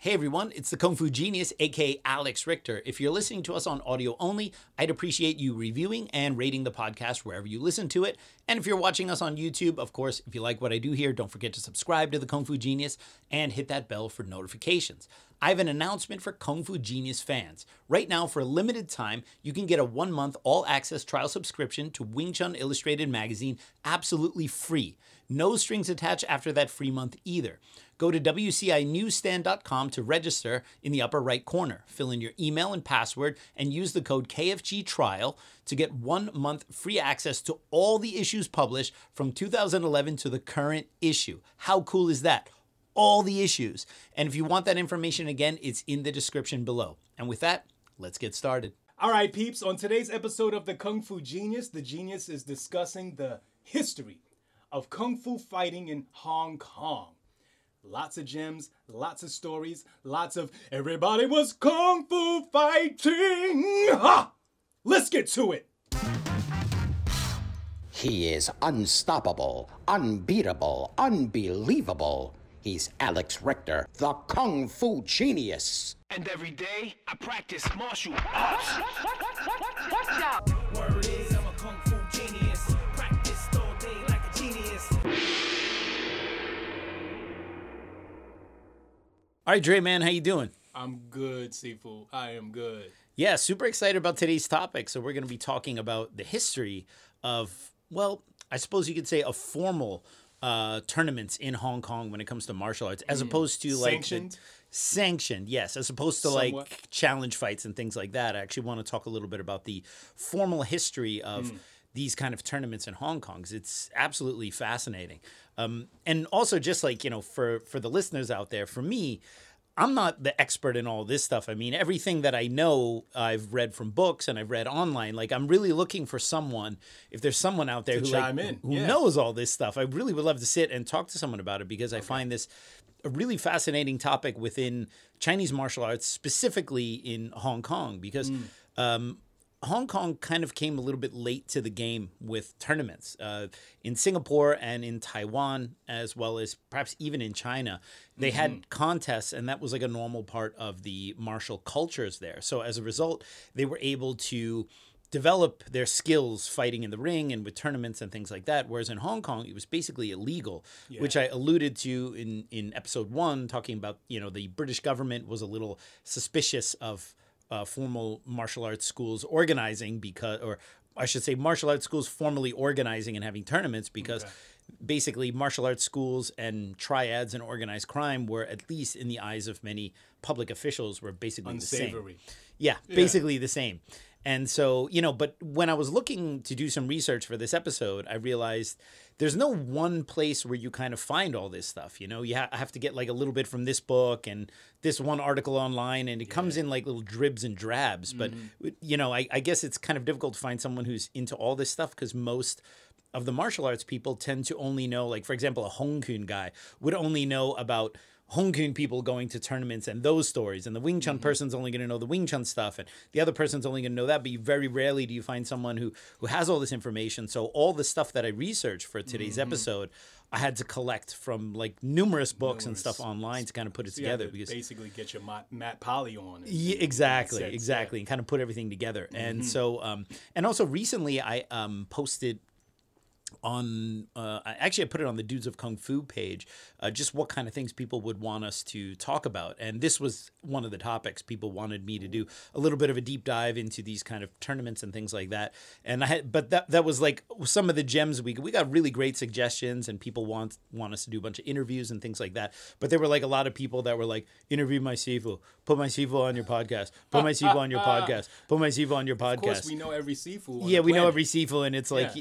Hey everyone, it's the Kung Fu Genius, aka Alex Richter. If you're listening to us on audio only, I'd appreciate you reviewing and rating the podcast wherever you listen to it. And if you're watching us on YouTube, of course, if you like what I do here, don't forget to subscribe to the Kung Fu Genius and hit that bell for notifications. I have an announcement for Kung Fu Genius fans. Right now, for a limited time, you can get a 1-month all-access trial subscription to Wing Chun Illustrated magazine absolutely free. No strings attached after that free month either. Go to WCINewsstand.com to register in the upper right corner. Fill in your email and password and use the code KFGTRIAL to get 1 month free access to all the issues published from 2011 to the current issue. How cool is that? All the issues. And if you want that information again, it's in the description below. And with that, let's get started. All right, peeps. On today's episode of the Kung Fu Genius, the Genius is discussing the history of Kung Fu fighting in Hong Kong. Lots of gems, lots of stories, lots of everybody was Kung Fu fighting. Ha! Let's get to it. He is unstoppable, unbeatable, unbelievable. He's Alex Richter, the Kung Fu Genius. And every day, I practice martial arts. Watch out! Word is, I'm a Kung Fu genius. Practiced all day like a genius. All right, Dre, man, how you doing? I'm good, Sifu. I am good. Yeah, super excited about today's topic. So we're going to be talking about the history of, well, I suppose you could say a formal tournaments in Hong Kong when it comes to martial arts, as opposed to like sanctioned, yes, as opposed to Somewhat. like challenge fights and things like that. I actually want to talk a little bit about the formal history of these kind of tournaments in Hong Kong. 'Cause it's absolutely fascinating. And also just like, you know, for the listeners out there, for me, I'm not the expert in all this stuff. I mean, everything that I know, I've read from books and I've read online. Like, I'm really looking for someone, if there's someone out there who knows all this stuff, I really would love to sit and talk to someone about it because I find this a really fascinating topic within Chinese martial arts, specifically in Hong Kong, because Hong Kong kind of came a little bit late to the game with tournaments. In Singapore and in Taiwan, as well as perhaps even in China, they had contests, and that was like a normal part of the martial cultures there. So as a result, they were able to develop their skills fighting in the ring and with tournaments and things like that. Whereas in Hong Kong, it was basically illegal, which I alluded to in episode 1, talking about, you know, the British government was a little suspicious of formal martial arts schools organizing because, or I should say martial arts schools formally organizing and having tournaments because basically martial arts schools and triads and organized crime were, at least in the eyes of many public officials, were basically Unsavory. the same. Yeah, basically the same. And so, you know, but when I was looking to do some research for this episode, I realized there's no one place where you kind of find all this stuff. You know, I have to get like a little bit from this book and this one article online, and it comes in like little dribs and drabs. But, you know, I guess it's kind of difficult to find someone who's into all this stuff because most of the martial arts people tend to only know, like, for example, a Hong Kong guy would only know about Hong Kong people going to tournaments and those stories, and the Wing Chun person's only going to know the Wing Chun stuff, and the other person's only going to know that, but very rarely do you find someone who has all this information. So all the stuff that I researched for today's episode, I had to collect from like numerous books and stuff online to kind of put it together. Because basically get your Matt Polly on. Yeah, exactly, and kind of put everything together. And so, and also recently I posted on I put it on the Dudes of Kung Fu page, just what kind of things people would want us to talk about. And this was one of the topics people wanted me to do, a little bit of a deep dive into these kind of tournaments and things like that. And that was like some of the gems we got really great suggestions, and people want us to do a bunch of interviews and things like that. But there were like a lot of people that were like, interview my Sifu, put my Sifu on your podcast, put my Sifu on your podcast, put my Sifu on your podcast. Of course, we know every Sifu. Yeah, we know every Sifu, and it's like,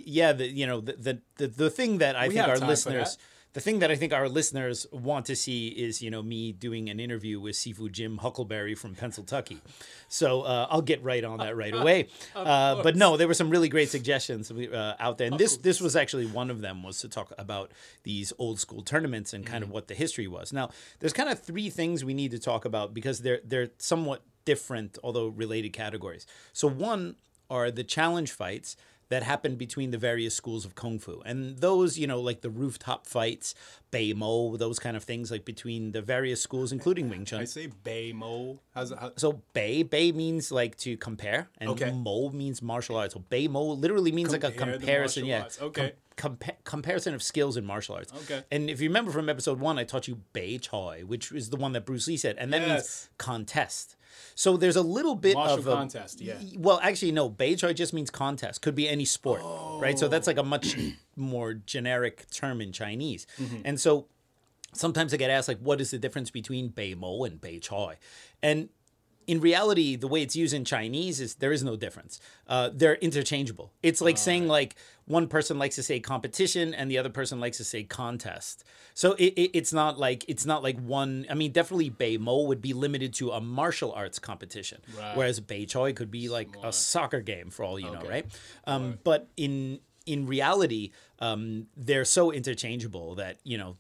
the thing that I think our listeners, the thing that I think our listeners want to see is, you know, me doing an interview with Sifu Jim Huckleberry from Pennsylvania. So I'll get right on that right away. But no, there were some really great suggestions out there, and this was actually one of them, was to talk about these old school tournaments and kind of what the history was. Now, there's kind of 3 things we need to talk about because they're somewhat different, although related categories. So one are the challenge fights that happened between the various schools of Kung Fu. And those, like the rooftop fights, Bei Mo, those kind of things, like between the various schools, including Wing Chun. I say Bei Mo. So Bei means like to compare, and Okay. Mo means martial arts. So Bei Mo literally means like a Compare the comparison. martial Yeah. arts. Okay. Comparison of skills in martial arts. Okay. And if you remember from episode 1, I taught you Bei Choi, which is the one that Bruce Lee said, and that means Yes. contest. So there's a little bit Martial of contest, yeah. Well, actually, no. Bei Choi just means contest. Could be any sport, right? So that's like a much more generic term in Chinese. Mm-hmm. And so sometimes I get asked, like, what is the difference between Bei Mo and Bei Choi? And in reality, the way it's used in Chinese is there is no difference. They're interchangeable. It's like saying like one person likes to say competition and the other person likes to say contest. So it's not like one. I mean, definitely Bei Mo would be limited to a martial arts competition, Right. whereas Bei Choi could be like a soccer game for all you know, Okay. right? But in reality, they're so interchangeable that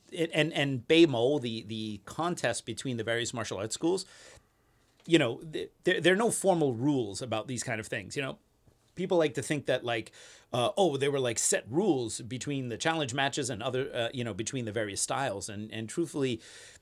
and Bei Mo, the contest between the various martial arts schools. There are no formal rules about these kind of things. People like to think that like, there were like set rules between the challenge matches and other, between the various styles. And truthfully,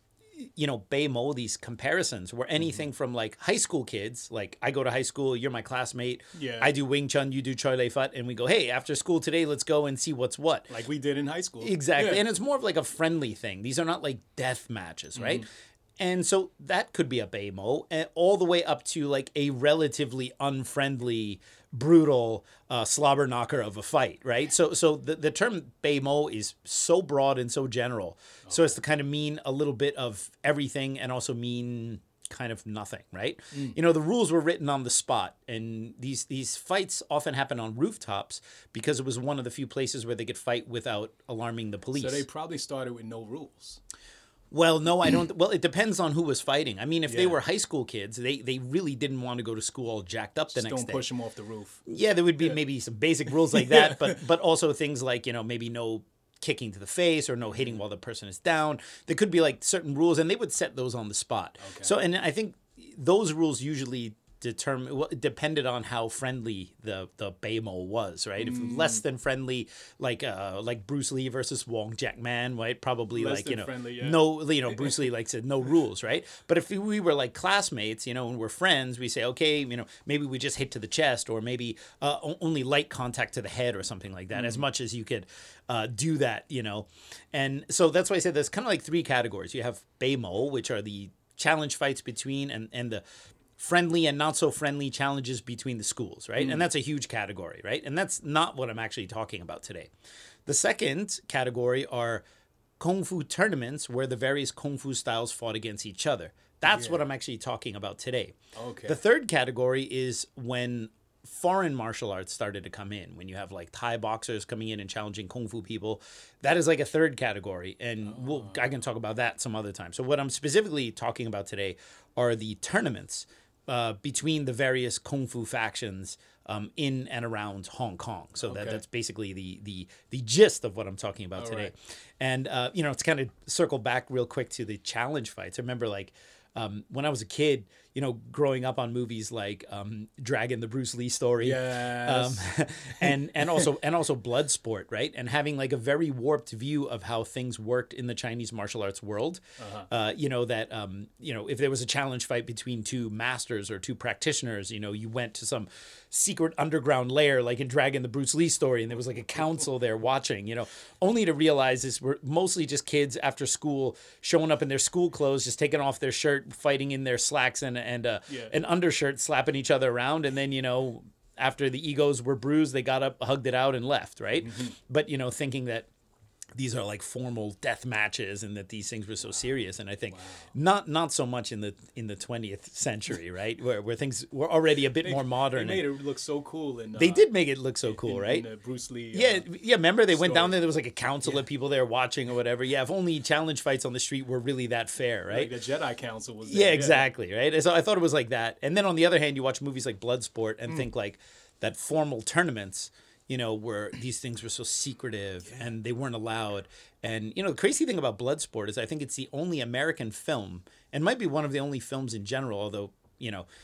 Bei Mo, these comparisons were anything from like high school kids, like I go to high school, you're my classmate, Yeah. I do Wing Chun, you do Choi Lei Fut, and we go, hey, after school today, let's go and see what's what. Like we did in high school. Exactly. Yeah. And it's more of like a friendly thing. These are not like death matches, right? And so that could be a Bei Mo, all the way up to like a relatively unfriendly, brutal slobber knocker of a fight, right? So the term Bei Mo is so broad and so general, so as to kind of mean a little bit of everything and also mean kind of nothing, right? The rules were written on the spot, and these fights often happen on rooftops because it was one of the few places where they could fight without alarming the police. So they probably started with no rules. Well, no, I don't. Well, it depends on who was fighting. I mean, if they Yeah. were high school kids, they really didn't want to go to school all jacked up the next Don't day. push them off the roof. Yeah, there would be maybe some basic rules like that, but also things like, maybe no kicking to the face or no hitting while the person is down. There could be like certain rules, and they would set those on the spot. Okay. So, and I think those rules usually depended on how friendly the Bei Mo was, right? If less than friendly, like Bruce Lee versus Wong Jack Man, right? Probably Less like than friendly, yeah. no, Bruce Lee like said no rules, right? But if we were like classmates, and we're friends, we say okay, maybe we just hit to the chest, or maybe only light contact to the head or something like that, as much as you could do that, And so that's why I said there's kind of like 3 categories. You have Bei Mo, which are the challenge fights between and the friendly and not so friendly challenges between the schools, right? And that's a huge category, right? And that's not what I'm actually talking about today. The second category are Kung Fu tournaments where the various Kung Fu styles fought against each other. That's what I'm actually talking about today. Okay. The third category is when foreign martial arts started to come in, when you have like Thai boxers coming in and challenging Kung Fu people. That is like a third category, and I can talk about that some other time. So what I'm specifically talking about today are the tournaments between the various Kung Fu factions in and around Hong Kong. So that's basically the gist of what I'm talking about today. Right. And, it's kind of circle back real quick to the challenge fights. I remember like when I was a kid, growing up on movies like Dragon, the Bruce Lee story, Yes. and also Bloodsport, right? And having like a very warped view of how things worked in the Chinese martial arts world. If there was a challenge fight between 2 masters or 2 practitioners, you went to some secret underground lair like in Dragon, the Bruce Lee story, and there was like a council there watching, only to realize this were mostly just kids after school showing up in their school clothes, just taking off their shirt, fighting in their slacks and an undershirt, slapping each other around, and then after the egos were bruised, they got up, hugged it out, and left, right? But thinking that these are like formal death matches and that these things were so serious. And I think not so much in the 20th century, right? Where things were already a bit more modern. They made it look so cool. They did make it look so cool, right? In Bruce Lee. Yeah. Remember they went story. down there was like a council of people there watching or whatever. Yeah, if only challenge fights on the street were really that fair, right? Like the Jedi Council was Yeah, there. exactly, right? And so I thought it was like that. And then on the other hand, you watch movies like Bloodsport and think like that formal tournaments, where these things were so secretive and they weren't allowed. And, the crazy thing about Bloodsport is I think it's the only American film, and might be one of the only films in general, although,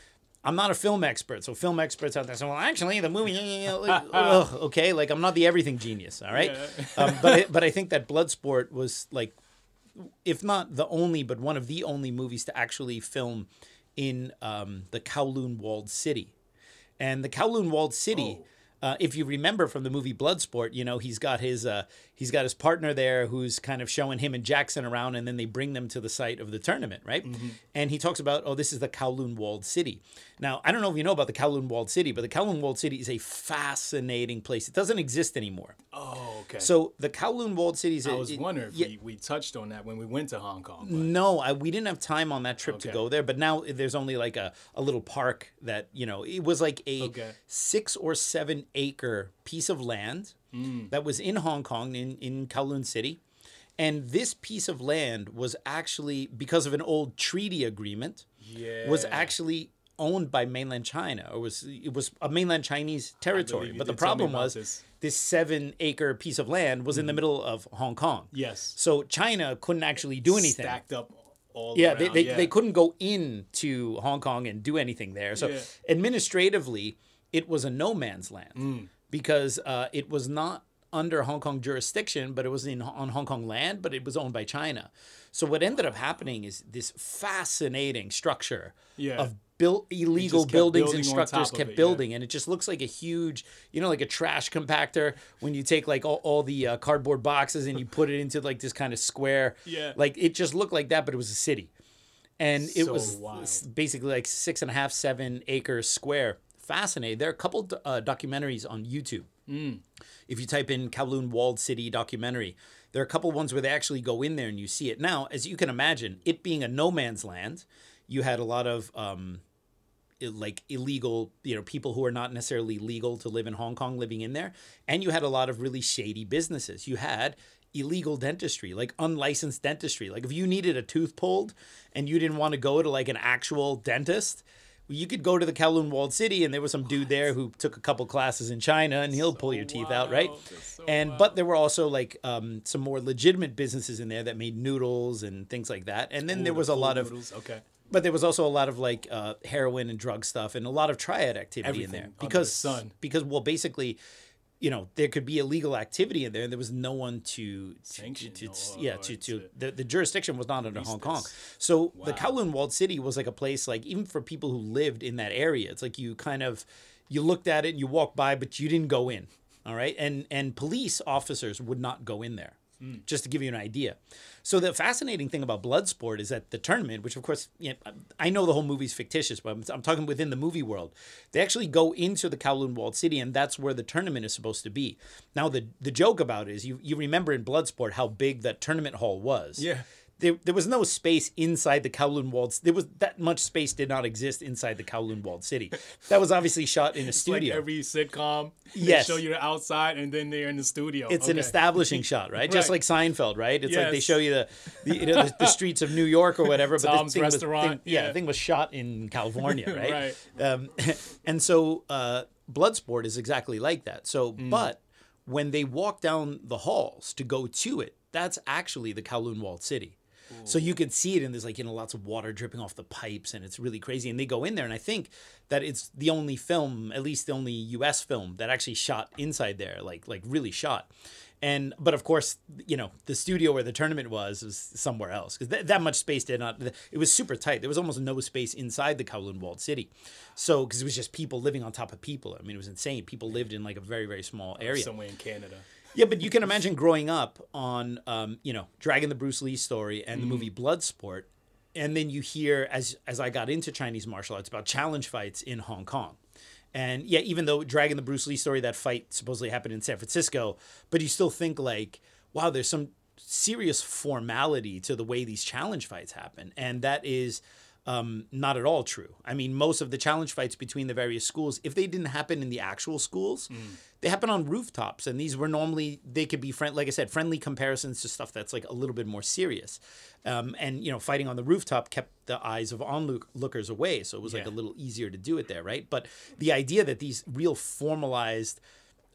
I'm not a film expert, so film experts out there say, well, actually, the movie, ugh, okay, like I'm not the everything genius, all right? But I think that Bloodsport was like, if not the only, but one of the only movies to actually film in the Kowloon Walled City. And the Kowloon Walled City, if you remember from the movie Bloodsport, you know, he's got his partner there who's kind of showing him and Jackson around, and then they bring them to the site of the tournament, right? And he talks about, this is the Kowloon Walled City. Now, I don't know if you know about the Kowloon Walled City, but the Kowloon Walled City is a fascinating place. It doesn't exist anymore. Oh, okay. So the Kowloon Walled City is... I was wondering if we touched on that when we went to Hong Kong. But... No, we didn't have time on that trip to go there, but now there's only like a little park that, you know, it was like a 6 or 7 acre piece of land that was in Hong Kong, in Kowloon City. And this piece of land was actually, because of an old treaty agreement, was actually owned by mainland China, or it was a mainland Chinese territory. But the problem was this 7 acre piece of land was in the middle of Hong Kong. Yes. So China couldn't actually do anything. Stacked up all Yeah, around. they couldn't go into Hong Kong and do anything there. So administratively, it was a no man's land because it was not under Hong Kong jurisdiction, but it was on Hong Kong land, but it was owned by China. So what ended up happening is this fascinating structure of illegal buildings and structures kept building, and it just looks like a huge, you know, like a trash compactor when you take like all the cardboard boxes and you put it into like this kind of square. Like it just looked like that, but it was a city, and it was basically like 6.5, 7 acre square. Fascinating. There are a couple documentaries on YouTube. If you type in Kowloon Walled City documentary, there are a couple ones where they actually go in there and you see it. Now, as you can imagine, it being a no man's land, you had a lot of like illegal, you know, people who are not necessarily legal to live in Hong Kong living in there. And you had a lot of really shady businesses. You had illegal dentistry, like unlicensed dentistry. Like if you needed a tooth pulled and you didn't want to go to like an actual dentist, you could go to the Kowloon Walled City, and there was some dude there who took a couple classes in China, and he'll pull your teeth out, right? But there were also like some more legitimate businesses in there that made noodles and things like that. And then there was a lot of, but there was also a lot of like heroin and drug stuff, and a lot of triad activity in there because well, basically, you know, there could be illegal activity in there, and there was no one to sanction. The jurisdiction was not under Hong Kong. So the Kowloon Walled City was like a place, like even for people who lived in that area, it's like you looked at it and you walked by, but you didn't go in. All right. And police officers would not go in there. Just to give you an idea. So the fascinating thing about Bloodsport is that the tournament, which of course, you know, I know the whole movie's fictitious, but I'm talking within the movie world. They actually go into the Kowloon Walled City, and that's where the tournament is supposed to be. Now, the joke about it is you remember in Bloodsport how big that tournament hall was. Yeah. There was no space inside the Kowloon Walled. There was that much space did not exist inside the Kowloon Walled City. That was obviously shot in a studio. Like every sitcom, they show you the outside and then they're in the studio. It's an establishing shot, right? Just like Seinfeld, right? It's like they show you the streets of New York or whatever. But Tom's restaurant. The thing was shot in California, right? And so Bloodsport is exactly like that. So, but when they walk down the halls to go to it, that's actually the Kowloon Walled City. So you could see it, and there's like, you know, lots of water dripping off the pipes, and it's really crazy. And they go in there, and I think that it's the only film, at least the only U.S. film that actually shot inside there, like really shot. But of course, you know, the studio where the tournament was somewhere else because that much space did not. It was super tight. There was almost no space inside the Kowloon Walled City. So because it was just people living on top of people. I mean, it was insane. People lived in like a very, very small area. Somewhere in Canada. Yeah, but you can imagine growing up on, you know, Dragon the Bruce Lee story and the movie Bloodsport, and then you hear, as I got into Chinese martial arts, about challenge fights in Hong Kong. And yeah, even though Dragon the Bruce Lee story, that fight supposedly happened in San Francisco, but you still think like, wow, there's some serious formality to the way these challenge fights happen. And that is not at all true. I mean, most of the challenge fights between the various schools, if they didn't happen in the actual schools, they happen on rooftops. And these were normally, they could be, like I said, friendly comparisons to stuff that's like a little bit more serious. And, you know, fighting on the rooftop kept the eyes of onlookers away. So it was like a little easier to do it there, right? But the idea that these real formalized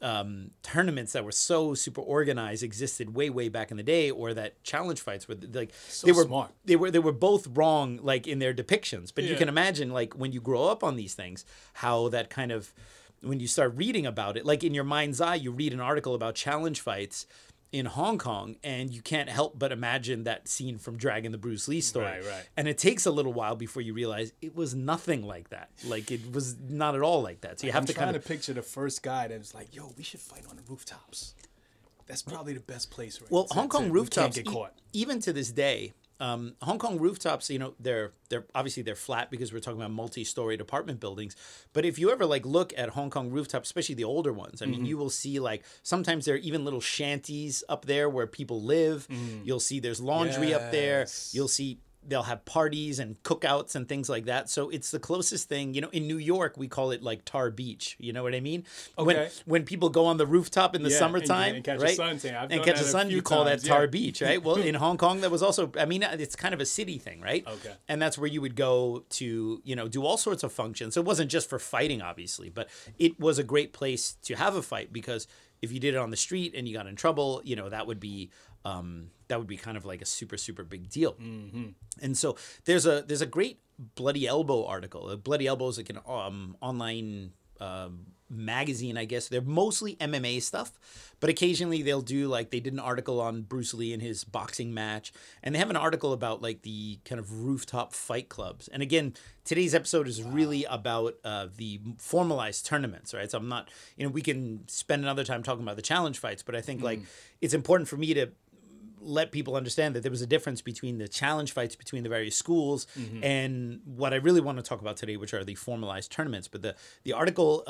tournaments that were so super organized existed way back in the day, or that challenge fights were like So they were smart. they were both wrong, like in their depictions. But you Yeah. can imagine, like when you grow up on these things, how that kind of, when you start reading about it, like in your mind's eye, you read an article about challenge fights in Hong Kong, and you can't help but imagine that scene from Dragon, the Bruce Lee story. Right. And it takes a little while before you realize it was nothing like that. Like it was not at all like that. So you have I'm to trying kind to of picture the first guy that was like, "Yo, we should fight on the rooftops." That's probably the best place, right? Well, Hong Kong rooftops, can't get caught. even to this day, Hong Kong rooftops, you know, they're obviously they're flat because we're talking about multi-story apartment buildings. But if you ever like look at Hong Kong rooftops, especially the older ones, I mean, you will see like sometimes there are even little shanties up there where people live. You'll see there's laundry up there. Yes. You'll see they'll have parties and cookouts and things like that. So it's the closest thing, you know, in New York, we call it like Tar Beach. You know what I mean? Okay. When people go on the rooftop in the Yeah, summertime, and catch a right? suntan. I've and done catch that a a sun, few you call times, that Tar yeah. Beach, right? Well, in Hong Kong, that was also, I mean, it's kind of a city thing, right? Okay. And that's where you would go to, you know, do all sorts of functions. So it wasn't just for fighting, obviously, but it was a great place to have a fight, because if you did it on the street and you got in trouble, you know, that would be kind of like a super big deal. And so there's a great Bloody Elbow article. Bloody Elbow is like an online magazine, I guess. They're mostly MMA stuff, but occasionally they'll do, like, they did an article on Bruce Lee and his boxing match, and they have an article about like the kind of rooftop fight clubs. And again, today's episode is really about the formalized tournaments, right? So I'm not, you know, we can spend another time talking about the challenge fights, but I think like it's important for me to let people understand that there was a difference between the challenge fights between the various schools and what I really want to talk about today, which are the formalized tournaments. But the article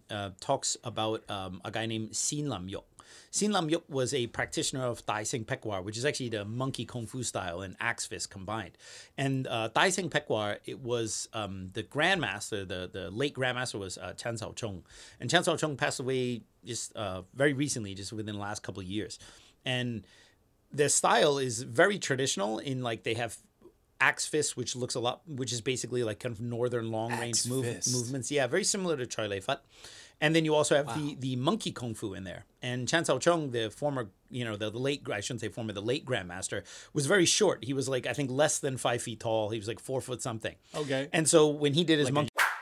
talks about a guy named Sin Lam Yok. Sin Lam Yok was a practitioner of Tai Seng Pek War, which is actually the monkey kung fu style and axe fist combined. And Tai Seng Pek War, it was the grandmaster, the late grandmaster was Chan Sao Chung. And Chan Sao Chung passed away just very recently, just within the last couple of years. And their style is very traditional in, like, they have axe fist, which is basically like kind of northern long range movements. Yeah, very similar to Choi Lei Fat. And then you also have the monkey kung fu in there. And Chan Sao Chung, the former, you know, the late, I shouldn't say former, the late grandmaster, was very short. He was like, I think less than 5 feet tall. He was like 4 foot something. Okay. And so when he did his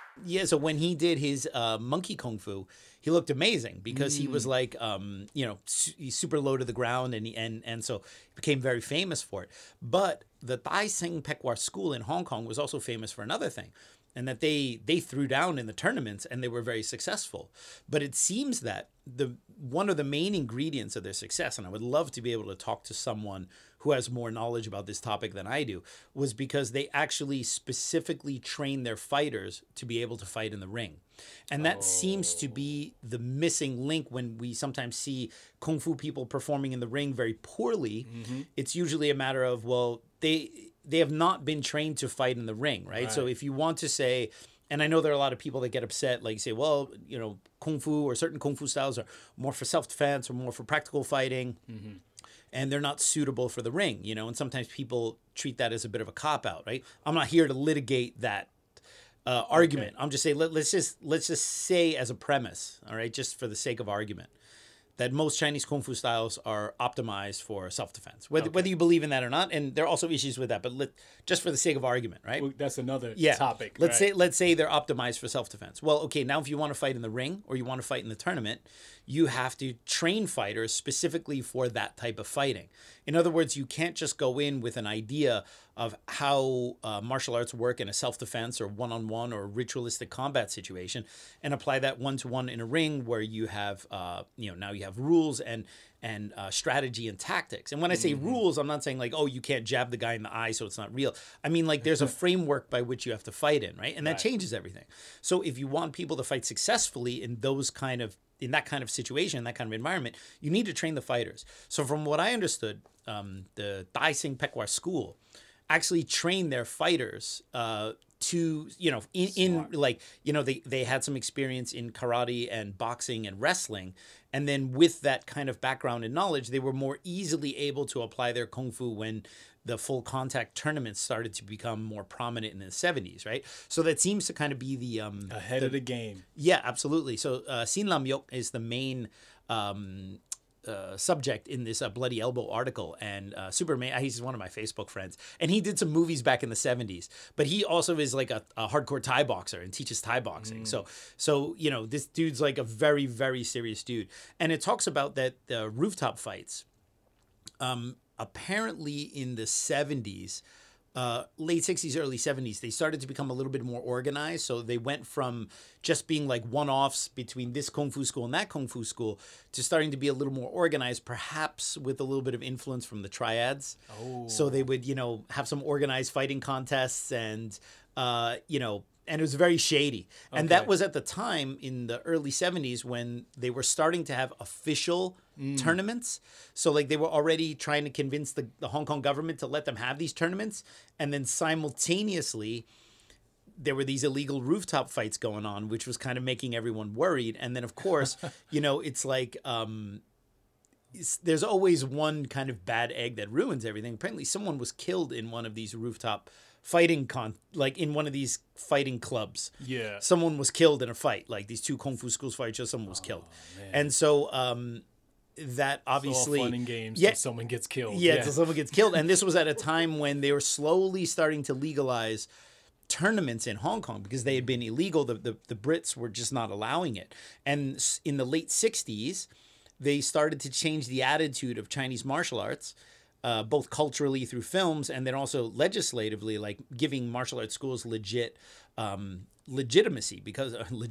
when he did his monkey kung fu, he looked amazing because he was like, you know, he's super low to the ground, and so he became very famous for it. But the Tai Seng Pek War school in Hong Kong was also famous for another thing, and that they threw down in the tournaments and they were very successful. But it seems that one of the main ingredients of their success, and I would love to be able to talk to someone who has more knowledge about this topic than I do, was because they actually specifically train their fighters to be able to fight in the ring. And that seems to be the missing link when we sometimes see kung fu people performing in the ring very poorly. It's usually a matter of, well, they have not been trained to fight in the ring, right? So if you want to say, and I know there are a lot of people that get upset, like say, well, you know, kung fu or certain kung fu styles are more for self-defense or more for practical fighting. And they're not suitable for the ring, you know, and sometimes people treat that as a bit of a cop-out, right? I'm not here to litigate that argument. I'm just saying, let's just say as a premise, all right, just for the sake of argument, that most Chinese kung fu styles are optimized for self-defense, whether you believe in that or not. And there are also issues with that, but just for the sake of argument, right? Well, that's another topic. Let's say they're optimized for self-defense. Well, okay, now if you want to fight in the ring or you want to fight in the tournament, you have to train fighters specifically for that type of fighting. In other words, you can't just go in with an idea of how martial arts work in a self-defense or one-on-one or ritualistic combat situation and apply that one-to-one in a ring where you have, now you have rules and strategy and tactics. And when I say rules, I'm not saying like, oh, you can't jab the guy in the eye so it's not real. I mean, like, there's a framework by which you have to fight in, right? And that changes everything. So if you want people to fight successfully in that kind of situation, that kind of environment, you need to train the fighters. So from what I understood, the Tai Seng Pek War school actually trained their fighters to, in like, they had some experience in karate and boxing and wrestling. And then with that kind of background and knowledge, they were more easily able to apply their kung fu when the full contact tournaments started to become more prominent in the 70s, right? So that seems to kind of be the ahead of the game. Yeah, absolutely. So Sin Lam Yok is the main subject in this Bloody Elbow article, and Superman, he's one of my Facebook friends, and he did some movies back in the 70s, but he also is like a hardcore Thai boxer and teaches Thai boxing. So this dude's like a very, very serious dude. And it talks about that the rooftop fights, apparently in the 70s, late 60s, early 70s, they started to become a little bit more organized. So they went from just being like one-offs between this Kung Fu school and that Kung Fu school to starting to be a little more organized, perhaps with a little bit of influence from the triads. Oh. So they would, have some organized fighting contests and, and it was very shady. Okay. And that was at the time in the early 70s when they were starting to have official tournaments. So like they were already trying to convince the Hong Kong government to let them have these tournaments. And then simultaneously, there were these illegal rooftop fights going on, which was kind of making everyone worried. And then, of course, it's like there's always one kind of bad egg that ruins everything. Apparently, someone was killed in one of these rooftop fighting like in one of these fighting clubs. Yeah. Someone was killed in a fight. Like these two Kung Fu schools fight each other, someone was killed. Man. And so that obviously... It's all fun and games till someone gets killed. Yeah, till someone gets killed. And this was at a time when they were slowly starting to legalize tournaments in Hong Kong because they had been illegal. The Brits were just not allowing it. And in the late 60s, they started to change the attitude of Chinese martial arts, both culturally through films and then also legislatively, like giving martial arts schools legitimacy because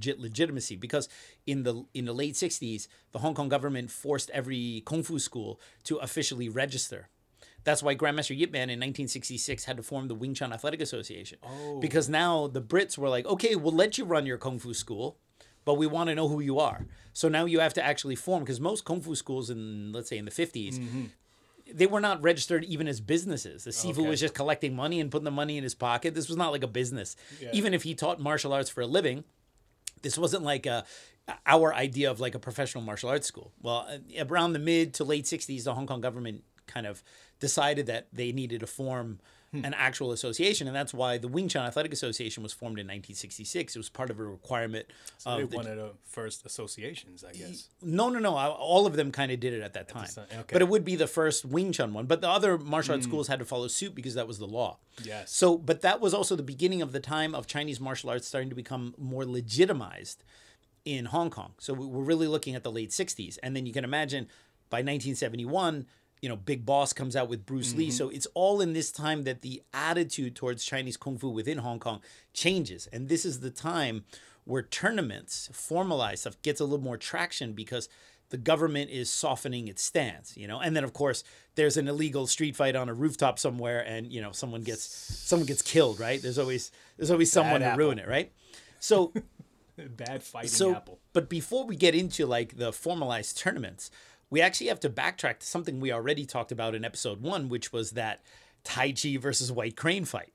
in the late 60s, the Hong Kong government forced every Kung Fu school to officially register. That's why Grandmaster Yip Man in 1966 had to form the Wing Chun Athletic Association. Oh. Because now the Brits were like, okay, we'll let you run your Kung Fu school, but we want to know who you are. So now you have to actually form, because most Kung Fu schools let's say in the 50s, they were not registered even as businesses. The Sifu was just collecting money and putting the money in his pocket. This was not like a business. Yeah. Even if he taught martial arts for a living, this wasn't like our idea of like a professional martial arts school. Well, around the mid to late 60s, the Hong Kong government kind of decided that they needed to form an actual association, and that's why the Wing Chun Athletic Association was formed in 1966. It was part of a requirement. So they one of the first associations, I guess. No. All of them kind of did it at that time. Okay. But it would be the first Wing Chun one. But the other martial arts schools had to follow suit because that was the law. Yes. So, but that was also the beginning of the time of Chinese martial arts starting to become more legitimized in Hong Kong. So we're really looking at the late 60s. And then you can imagine by 1971, Big Boss comes out with Bruce Lee. So it's all in this time that the attitude towards Chinese Kung Fu within Hong Kong changes. And this is the time where tournaments, formalized stuff, gets a little more traction because the government is softening its stance, And then, of course, there's an illegal street fight on a rooftop somewhere and, someone gets killed, right? There's always someone to ruin it, right? So... Bad fighting apple. But before we get into, like, the formalized tournaments... we actually have to backtrack to something we already talked about in episode 1, which was that Tai Chi versus White Crane fight.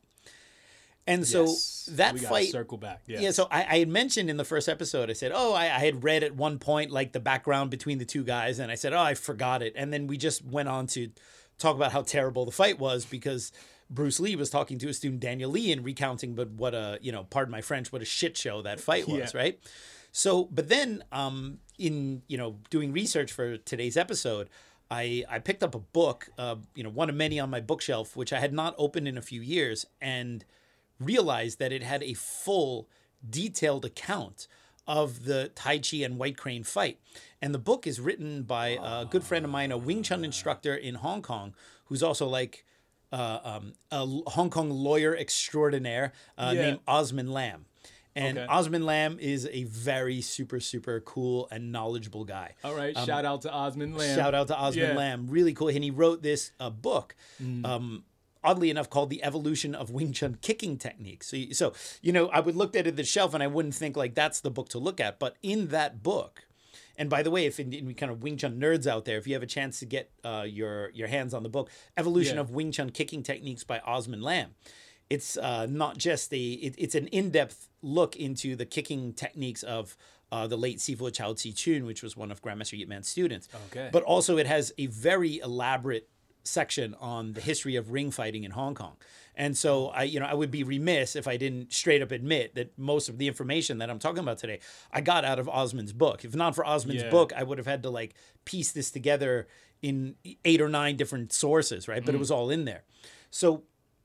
And so that fight, circle back. Yes. Yeah. So I had mentioned in the first episode, I said, I had read at one point, like the background between the two guys. And I said, I forgot it. And then we just went on to talk about how terrible the fight was because Bruce Lee was talking to his student Daniel Lee and recounting, but what a, pardon my French, what a shit show that fight was. Right. So, but then in, doing research for today's episode, I picked up a book, one of many on my bookshelf, which I had not opened in a few years, and realized that it had a full, detailed account of the Tai Chi and White Crane fight. And the book is written by a good friend of mine, a Wing Chun instructor in Hong Kong, who's also like a Hong Kong lawyer extraordinaire named Osman Lam. And Osman Lam is a very super, super cool and knowledgeable guy. All right. Shout out to Osman Lam. Shout out to Osman Lam. Really cool. And he wrote this book, oddly enough, called The Evolution of Wing Chun Kicking Techniques. So I would look at it at the shelf and I wouldn't think like that's the book to look at. But in that book, and by the way, if any kind of Wing Chun nerds out there, if you have a chance to get your hands on the book, Evolution of Wing Chun Kicking Techniques by Osman Lam, it's not just it's an in-depth look into the kicking techniques of the late Sifu Chao Chi-chun, which was one of Grandmaster Yip Man's students. Okay. But also it has a very elaborate section on the history of ring fighting in Hong Kong. And so I would be remiss if I didn't straight up admit that most of the information that I'm talking about today, I got out of Osman's book. If not for Osman's book, I would have had to like piece this together in 8 or 9 different sources, right? But it was all in there. So,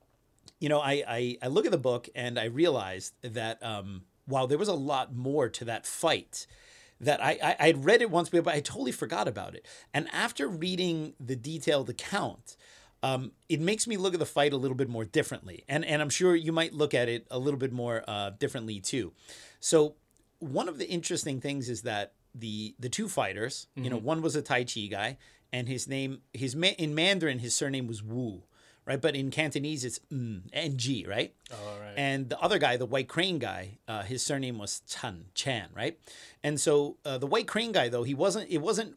I look at the book and I realized that while there was a lot more to that fight, that I'd read it once before, but I totally forgot about it. And after reading the detailed account, it makes me look at the fight a little bit more differently. And I'm sure you might look at it a little bit more differently too. So one of the interesting things is that the two fighters, one was a Tai Chi guy, and in Mandarin, his surname was Wu. Right, but in Cantonese it's Ng, right? Oh, right. And the other guy, the White Crane guy, his surname was Chan, right? And so the White Crane guy, though, it wasn't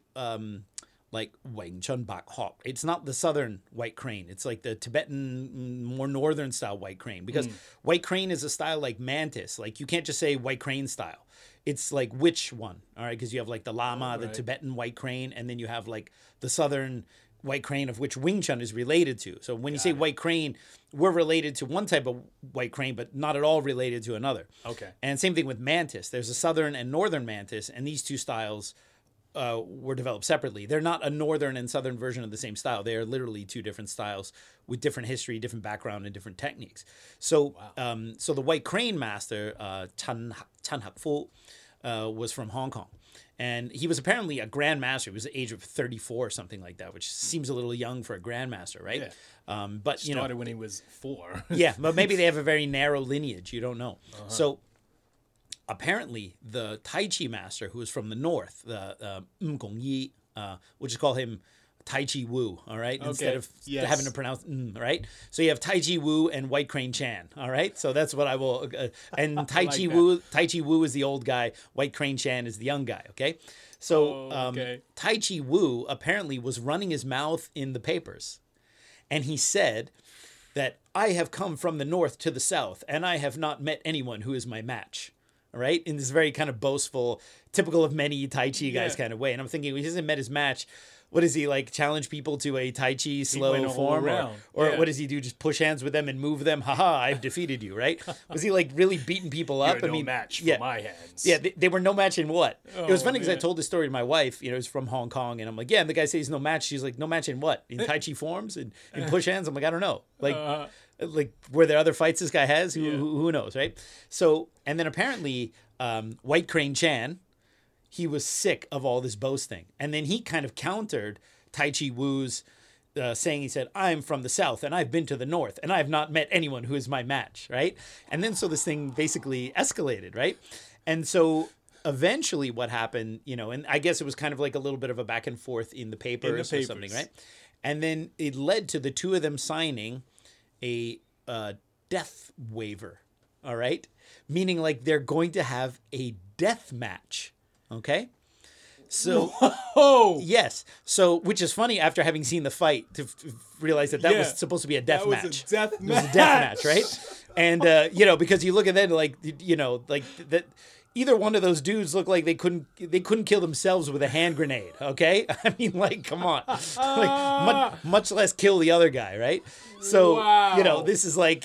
like Wang Chun Bak Hop. It's not the southern White Crane. It's like the Tibetan, more northern style White Crane, because White Crane is a style like Mantis. Like you can't just say White Crane style. It's like which one, all right? Because you have like the Lama, the Tibetan White Crane, and then you have like the southern White Crane, of which Wing Chun is related to. So when you say White Crane, we're related to one type of White Crane, but not at all related to another. Okay. And same thing with Mantis. There's a southern and northern Mantis, and these two styles were developed separately. They're not a northern and southern version of the same style. They are literally two different styles with different history, different background, and different techniques. So, so the White Crane master, Chan Hak Fu, was from Hong Kong. And he was apparently a grandmaster. He was the age of 34 or something like that, which seems a little young for a grandmaster, right? Yeah. But Started when he was 4. yeah, but maybe they have a very narrow lineage. You don't know. So apparently the Tai Chi master, who was from the north, the Gong Yi, we'll just call him Tai Chi Wu, all right? Instead of having to pronounce right? So you have Tai Chi Wu and White Crane Chan, all right? So that's what I will, and Tai Chi Wu is the old guy, White Crane Chan is the young guy, okay? So Tai Chi Wu apparently was running his mouth in the papers, and he said that I have come from the north to the south, and I have not met anyone who is my match. All right, in this very kind of boastful, typical of many Tai Chi guys kind of way. And I'm thinking, he hasn't met his match. What does he like? Challenge people to a Tai Chi slow form, or what does he do? Just push hands with them and move them? Haha! I've defeated you, right? Was he like really beating people up? You're no match for my hands. Yeah, they were no match in what? It was funny because I told this story to my wife. It was from Hong Kong, and I'm like, yeah. And the guy says he's no match. She's like, no match in what? In Tai Chi forms and in push hands? I'm like, I don't know. Like were there other fights this guy has? Who knows, right? So, and then apparently White Crane Chan, he was sick of all this boasting. And then he kind of countered Tai Chi Wu's saying, he said, I'm from the south and I've been to the north and I have not met anyone who is my match, right? And then so this thing basically escalated, right? And so eventually what happened, and I guess it was kind of like a little bit of a back and forth in the papers or something, right? And then it led to the two of them signing a death waiver, all right? Meaning like they're going to have a death match, okay? So, yes. So, which is funny after having seen the fight to realize that was supposed to be a death match. Was a death match. It was a death match, right? And, because you look at that like that. Either one of those dudes looked like they couldn't kill themselves with a hand grenade. Okay, I mean, like, come on, like much less kill the other guy, right? So this is like,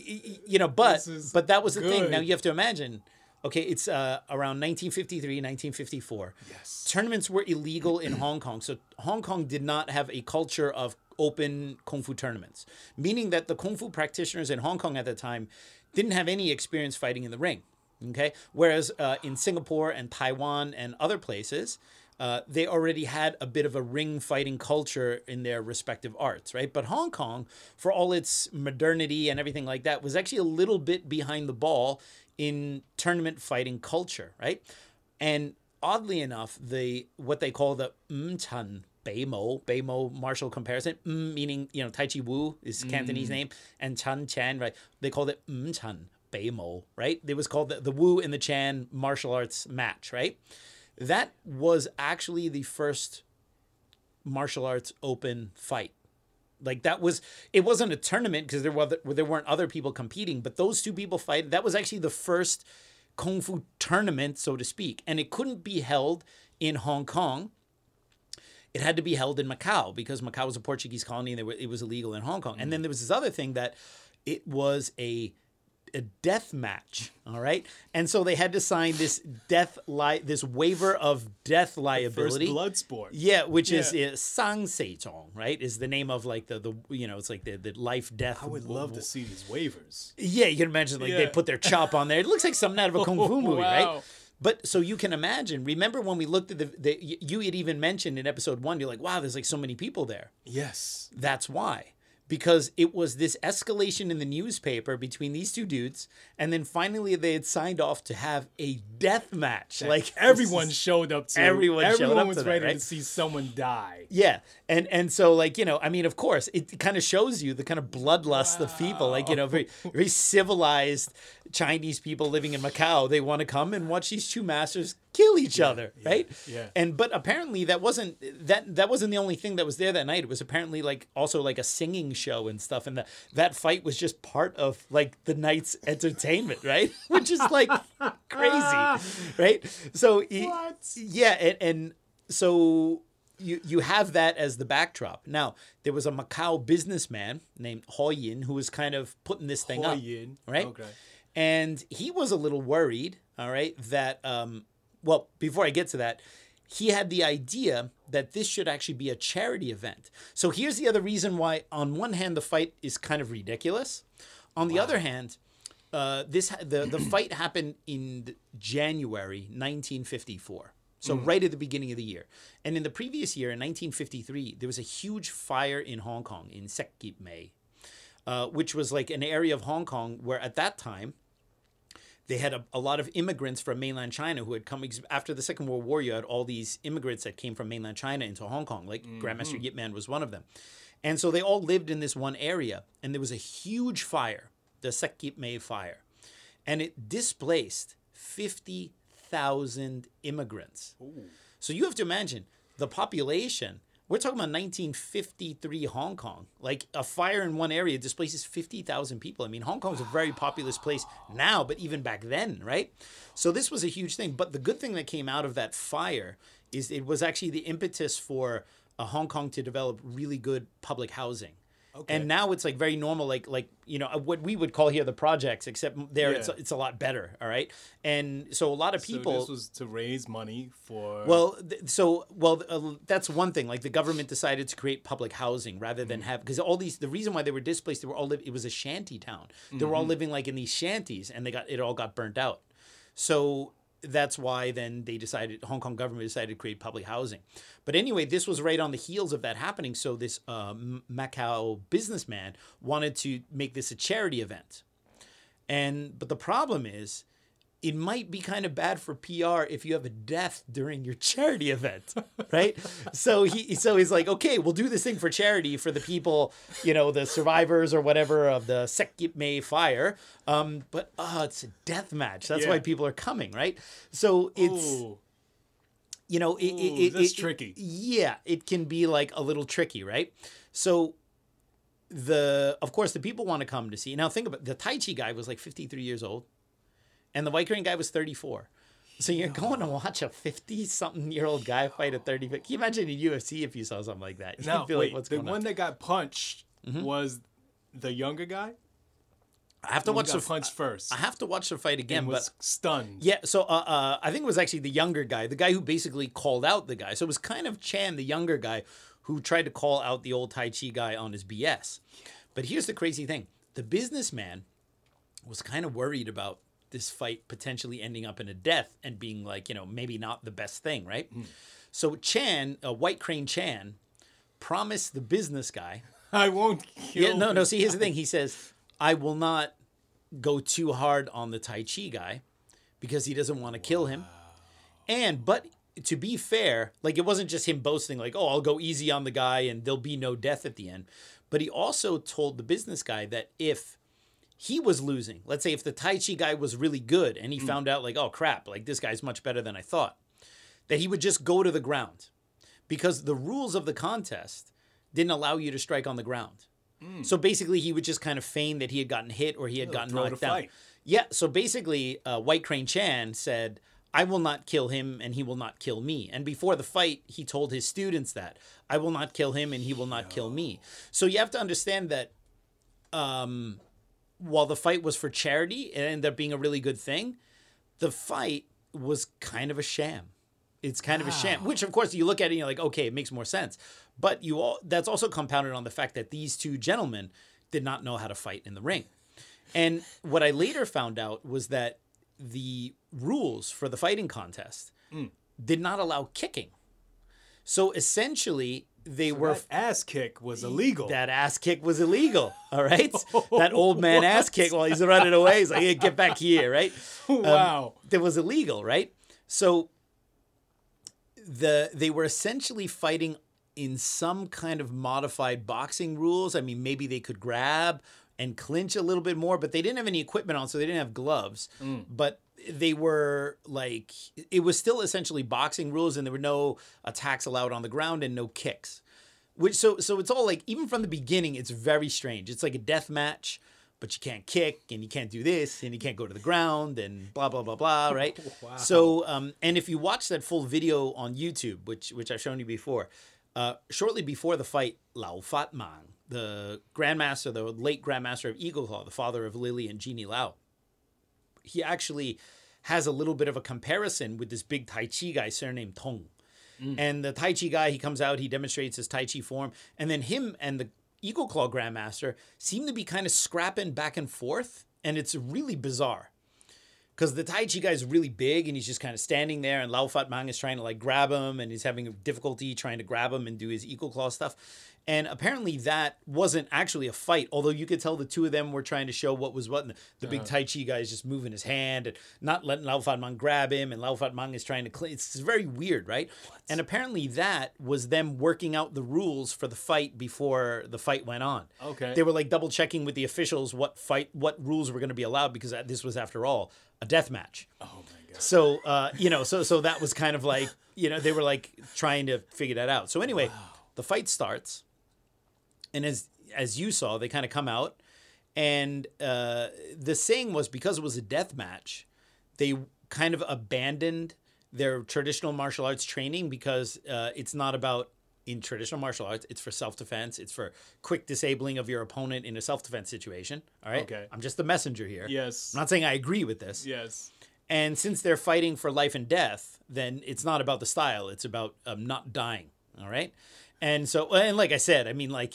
but that was the thing. Now you have to imagine. Okay, it's around 1953, 1954. Yes, tournaments were illegal in Hong Kong, so Hong Kong did not have a culture of open kung fu tournaments, meaning that the kung fu practitioners in Hong Kong at the time didn't have any experience fighting in the ring. Okay, whereas in Singapore and Taiwan and other places, they already had a bit of a ring fighting culture in their respective arts, right? But Hong Kong, for all its modernity and everything like that, was actually a little bit behind the ball in tournament fighting culture, right? And oddly enough, what they call the Chan Beimo martial comparison, meaning, Tai Chi Wu is Cantonese name, and Chan Chan, right? They called it Chan Beimo, right? It was called the Wu and the Chan martial arts match, right? That was actually the first martial arts open fight Like it wasn't a tournament because there weren't other people competing, but those two people fight. That was actually the first Kung Fu tournament, so to speak. And it couldn't be held in Hong Kong. It had to be held in Macau because Macau was a Portuguese colony and it was illegal in Hong Kong. And then there was this other thing that it was a death match, all right? And so they had to sign this this waiver of death liability. First blood sport. Yeah, which is Sang Sei Zhong, right? Is the name of like the it's like the life death. I would love to see these waivers. Yeah, you can imagine like they put their chop on there. It looks like something out of a Kung Fu movie, wow. right? But so you can imagine, remember when we looked at you had even mentioned in episode 1, you're like, wow, there's like so many people there. Yes. That's why. Because it was this escalation in the newspaper between these two dudes, and then finally they had signed off to have a death match. Like everyone showed up to. Everyone was to that, ready right? to see someone die. Yeah, and so like I mean, of course, it kind of shows you the kind of bloodlust of people, like very very civilized Chinese people living in Macau. They want to come and watch these two masters kill each other, right? Yeah. But apparently that wasn't the only thing that was there that night. It was apparently like also like a singing show and stuff, and that fight was just part of like the night's entertainment, right? Which is like crazy, right? So What? yeah, and so you have that as the backdrop. Now there was a Macau businessman named Ho Yin who was kind of putting this thing up, Yin. right? Okay. And he was a little worried, all right, that well, before I get to that, he had the idea that this should actually be a charity event. So here's the other reason why, on one hand, the fight is kind of ridiculous. On the other hand, the fight happened in January 1954. So right at the beginning of the year. And in the previous year, in 1953, there was a huge fire in Hong Kong, in Sek Kip Mei, which was like an area of Hong Kong where at that time, they had a lot of immigrants from mainland China who had come after the Second World War. You had all these immigrants that came from mainland China into Hong Kong, like Grandmaster Yip Man was one of them. And so they all lived in this one area. And there was a huge fire, the Sek Kip Mei fire. And it displaced 50,000 immigrants. Ooh. So you have to imagine the population. We're talking about 1953 Hong Kong. Like a fire in one area displaces 50,000 people. I mean, Hong Kong is a very populous place now, but even back then, right? So this was a huge thing. But the good thing that came out of that fire is it was actually the impetus for Hong Kong to develop really good public housing. Okay. And now it's like very normal, like what we would call here the projects, except there it's a lot better. All right, and so a lot of people. So this was to raise money for. That's one thing. Like the government decided to create public housing rather than have, because all these, the reason why they were displaced, they were all it was a shanty town. They were all living like in these shanties, and it all got burnt out. So that's why then Hong Kong government decided to create public housing. But anyway, this was right on the heels of that happening. So this Macau businessman wanted to make this a charity event. But the problem is, it might be kind of bad for PR if you have a death during your charity event, right? So he's like, okay, we'll do this thing for charity for the people, the survivors or whatever of the Sek Kip Mei fire. But it's a death match. That's why people are coming, right? So it's, that's tricky. Yeah, it can be like a little tricky, right? So of course, the people want to come to see. Now think about it. The Tai Chi guy was like 53 years old. And the White Crane guy was 34. So you're going to watch a 50-something-year-old guy fight a 30. Can you imagine in UFC if you saw something like that? Now, feel wait, like, the one that got punched was the younger guy? I have to watch the punch first. I have to watch the fight again, was but stunned. Yeah, so I think it was actually the younger guy, the guy who basically called out the guy. So it was kind of Chan, the younger guy, who tried to call out the old Tai Chi guy on his BS. But here's the crazy thing: the businessman was kind of worried about this fight potentially ending up in a death and being like, maybe not the best thing, right? So Chan, White Crane Chan, promised the business guy, I won't kill no, see, here's the thing. He says, I will not go too hard on the Tai Chi guy because he doesn't want to kill him. But to be fair, like it wasn't just him boasting like, oh, I'll go easy on the guy and there'll be no death at the end. But he also told the business guy that if he was losing, let's say if the Tai Chi guy was really good and he found out like, oh crap, like this guy's much better than I thought, that he would just go to the ground. Because the rules of the contest didn't allow you to strike on the ground. So basically, he would just kind of feign that he had gotten hit or he had gotten throw knocked the down. fight. Yeah. So basically, White Crane Chan said, "I will not kill him, and he will not kill me." And before the fight, he told his students that, "I will not kill him, and he will not kill me." So you have to understand that, while the fight was for charity, it ended up being a really good thing. The fight was kind of a sham. It's kind of a sham, which of course you look at it and you're like, okay, it makes more sense. But that's also compounded on the fact that these two gentlemen did not know how to fight in the ring. And what I later found out was that the rules for the fighting contest did not allow kicking. So essentially, That ass kick was illegal. That ass kick was illegal. All right, that old man ass kick while he's running away. He's like, "Hey, get back here!" Right? Wow. That was illegal, right? So they were essentially fighting in some kind of modified boxing rules. I mean, maybe they could grab and clinch a little bit more, but they didn't have any equipment on, so they didn't have gloves. But they were like, it was still essentially boxing rules, and there were no attacks allowed on the ground and no kicks. Which so it's all like, even from the beginning, it's very strange. It's like a death match, but you can't kick and you can't do this and you can't go to the ground and blah blah blah blah, right? Wow. So and if you watch that full video on YouTube, which I've shown you before, shortly before the fight, Lau Fat Mang, the grandmaster, the late grandmaster of Eagle Claw, the father of Lily and Jeannie Lau, he actually has a little bit of a comparison with this big Tai Chi guy surnamed Tong. And the Tai Chi guy, he comes out, he demonstrates his Tai Chi form, and then him and the Eagle Claw grandmaster seem to be kind of scrapping back and forth, and it's really bizarre. Because the Tai Chi guy is really big, and he's just kind of standing there, and Lau Fat Mang is trying to like grab him, and he's having difficulty trying to grab him and do his Eagle Claw stuff. And apparently that wasn't actually a fight, although you could tell the two of them were trying to show what was what. And the big Tai Chi guy is just moving his hand and not letting Lau Fat Mang grab him, and Lau Fat Mang is trying to clean. It's very weird, right? And apparently that was them working out the rules for the fight before the fight went on. Okay. They were like double checking with the officials what rules were going to be allowed, because this was, after all, a death match. Oh my god. So so that was kind of like, they were like trying to figure that out. So anyway, the fight starts. And as you saw, they kind of come out, and the saying was, because it was a death match, they kind of abandoned their traditional martial arts training, because it's not about, in traditional martial arts, it's for self-defense. It's for quick disabling of your opponent in a self-defense situation. All right? Okay. I'm just the messenger here. Yes. I'm not saying I agree with this. Yes. And since they're fighting for life and death, then it's not about the style. It's about not dying. All right? And so, and like I said, I mean, like,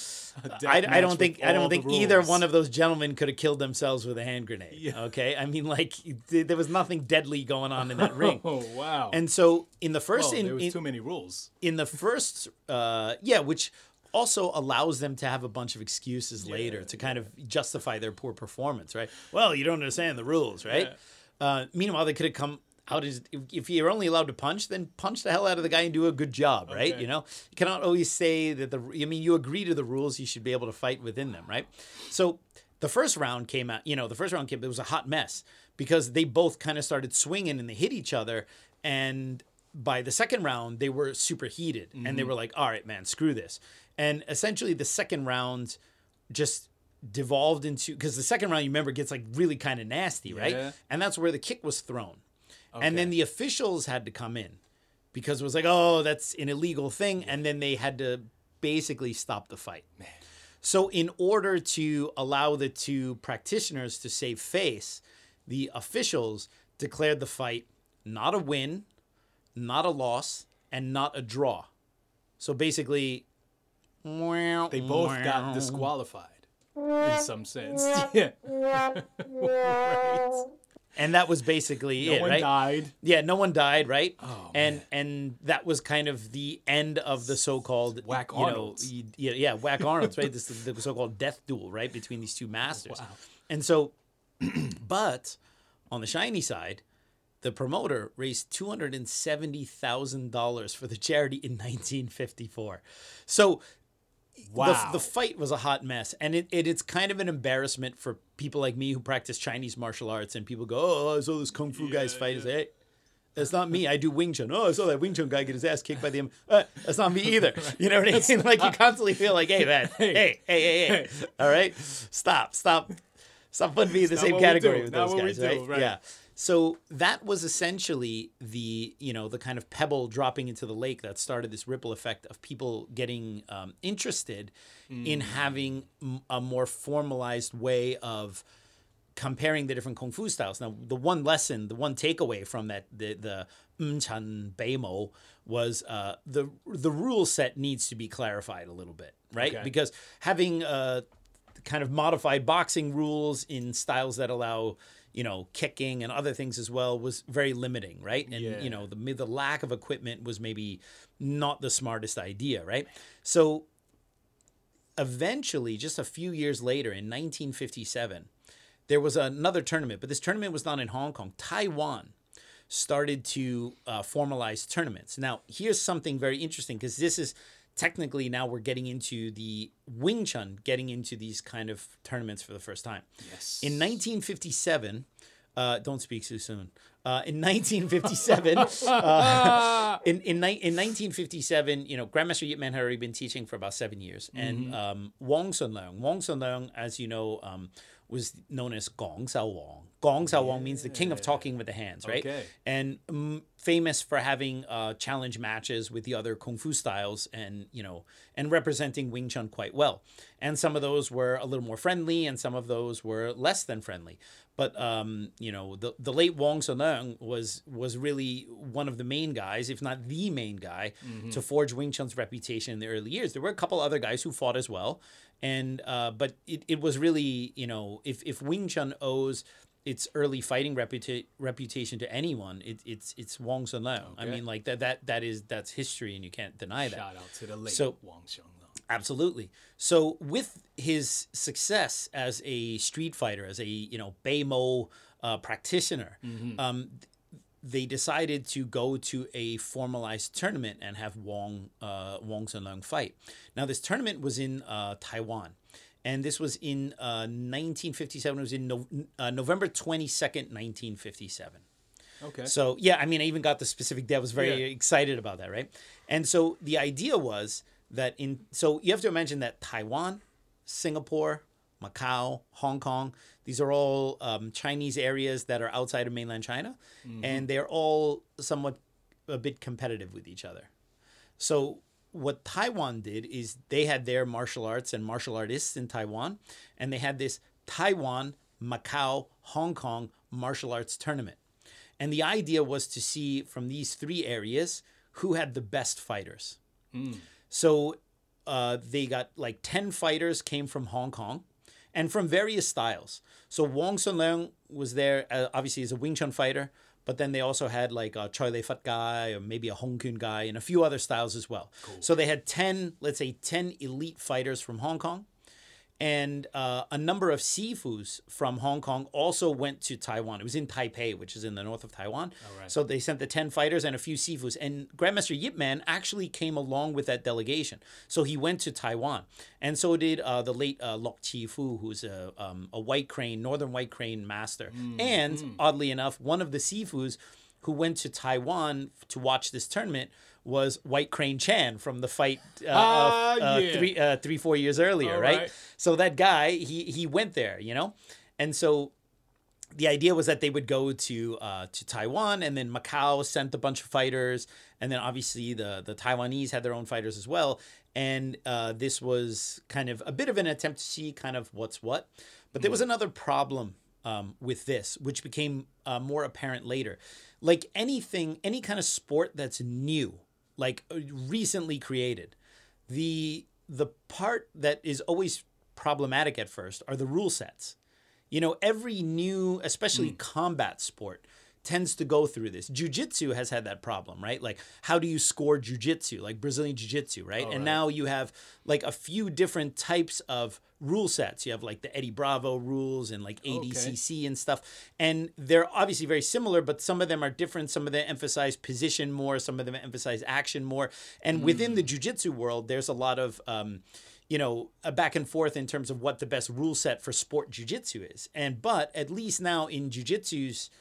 I don't think either one of those gentlemen could have killed themselves with a hand grenade. Yeah. Okay, I mean, like, there was nothing deadly going on in that ring. Oh wow. And so in the first, there was too many rules. in the first, which also allows them to have a bunch of excuses later to kind of justify their poor performance, right? Well, you don't understand the rules, right? Meanwhile, they could have come out as, if you're only allowed to punch, then punch the hell out of the guy and do a good job, right? Okay. You cannot always say that you agree to the rules, you should be able to fight within them, right? So the first round came out, it was a hot mess, because they both kind of started swinging and they hit each other. And by the second round, they were super heated and they were like, all right, man, screw this. And essentially the second round just devolved into, because the second round, you remember, gets like really kind of nasty, right? Yeah. And that's where the kick was thrown. Okay. And then the officials had to come in, because it was like, oh, that's an illegal thing. And then they had to basically stop the fight. Man. So in order to allow the two practitioners to save face, the officials declared the fight not a win, not a loss, and not a draw. So basically, They both got disqualified in some sense. Yeah. Right. And that was basically it, No one right? died. Yeah, no one died, right? Oh, and that was kind of the end of the so-called Whack Arnolds. Whack Arnolds, right? This is the so-called death duel, right, between these two masters. Wow. And so, but on the shiny side, the promoter raised $270,000 for the charity in 1954. So Wow. the fight was a hot mess, and it's kind of an embarrassment for people like me who practice Chinese martial arts, and people go, oh, I saw this kung fu guy's fight. It's like, hey, It's not me. I do Wing Chun. Oh, I saw that Wing Chun guy get his ass kicked by the... That's not me either. You know what I mean? Like, you constantly feel like, hey, man, hey. All right? Stop putting me in the same category with those guys, right? Yeah. So that was essentially the kind of pebble dropping into the lake that started this ripple effect of people getting interested in having a more formalized way of comparing the different kung fu styles. Now, the one takeaway from that, the Chan Beimo was the rule set needs to be clarified a little bit, right? Okay. Because having kind of modified boxing rules in styles that allow kicking and other things as well was very limiting, right? And the lack of equipment was maybe not the smartest idea, right? So eventually, just a few years later, in 1957, there was another tournament, but this tournament was not in Hong Kong. Taiwan started to formalize tournaments. Now, here's something very interesting, because this is technically now we're getting into the Wing Chun, getting into these kind of tournaments for the first time. Yes. In 1957, don't speak too soon. In 1957, in 1957, Grandmaster Yip Man had already been teaching for about 7 years, and Wong Sun Leung, as you know, was known as Gong Xiao Wang. Gong Xiao Wang means the king of talking with the hands, right? Okay. And famous for having challenge matches with the other kung fu styles, and representing Wing Chun quite well. And some of those were a little more friendly, and some of those were less than friendly. But the late Wong Sun Leung was really one of the main guys, if not the main guy, to forge Wing Chun's reputation in the early years. There were a couple other guys who fought as well, and but it was really, if Wing Chun owes its early fighting reputation to anyone, it's Wong Sun Leung. I mean, like that's history, and you can't deny that. Shout out to the late Wong Sun Leung. Absolutely. So with his success as a street fighter, as a Beimo practitioner, they decided to go to a formalized tournament and have Wong Sun Leung fight. Now, this tournament was in Taiwan, and this was in 1957. It was in November 22nd, 1957. Okay. So, yeah, I mean, I even got the specific day. I was very excited about that, right? And so the idea was that so you have to imagine that Taiwan, Singapore, Macau, Hong Kong, these are all Chinese areas that are outside of mainland China, and they're all somewhat a bit competitive with each other. So what Taiwan did is they had their martial arts and martial artists in Taiwan, and they had this Taiwan, Macau, Hong Kong martial arts tournament. And the idea was to see from these three areas who had the best fighters. So they got like 10 fighters came from Hong Kong and from various styles. So Wong Sun Leung was there, obviously as a Wing Chun fighter, but then they also had like a Choi Lei Fat guy or maybe a Hong Kun guy and a few other styles as well. Cool. So they had 10 elite fighters from Hong Kong. And a number of Sifus from Hong Kong also went to Taiwan. It was in Taipei, which is in the north of Taiwan. Oh, right. So they sent the 10 fighters and a few Sifus. And Grandmaster Yip Man actually came along with that delegation. So he went to Taiwan. And so did the late Lok Chi Fu, who's a white crane, northern white crane master. And oddly enough, one of the Sifus who went to Taiwan to watch this tournament was White Crane Chan from the fight 3-4 years earlier, right? So that guy, he went there, and so the idea was that they would go to Taiwan, and then Macau sent a bunch of fighters, and then obviously the Taiwanese had their own fighters as well, and this was kind of a bit of an attempt to see kind of what's what, but there was another problem with this, which became more apparent later. Like any kind of sport that's new, like recently created, the part that is always problematic at first are the rule sets. Every new, especially combat sport, tends to go through this. Jiu-jitsu has had that problem, right? Like, how do you score jiu-jitsu? Like Brazilian jiu-jitsu, right? And now you have like a few different types of rule sets. You have like the Eddie Bravo rules and like ADCC and stuff. And they're obviously very similar, but some of them are different. Some of them emphasize position more. Some of them emphasize action more. And within the jiu-jitsu world, there's a lot of, a back and forth in terms of what the best rule set for sport jiu-jitsu is. But at least now in jiu-jitsu's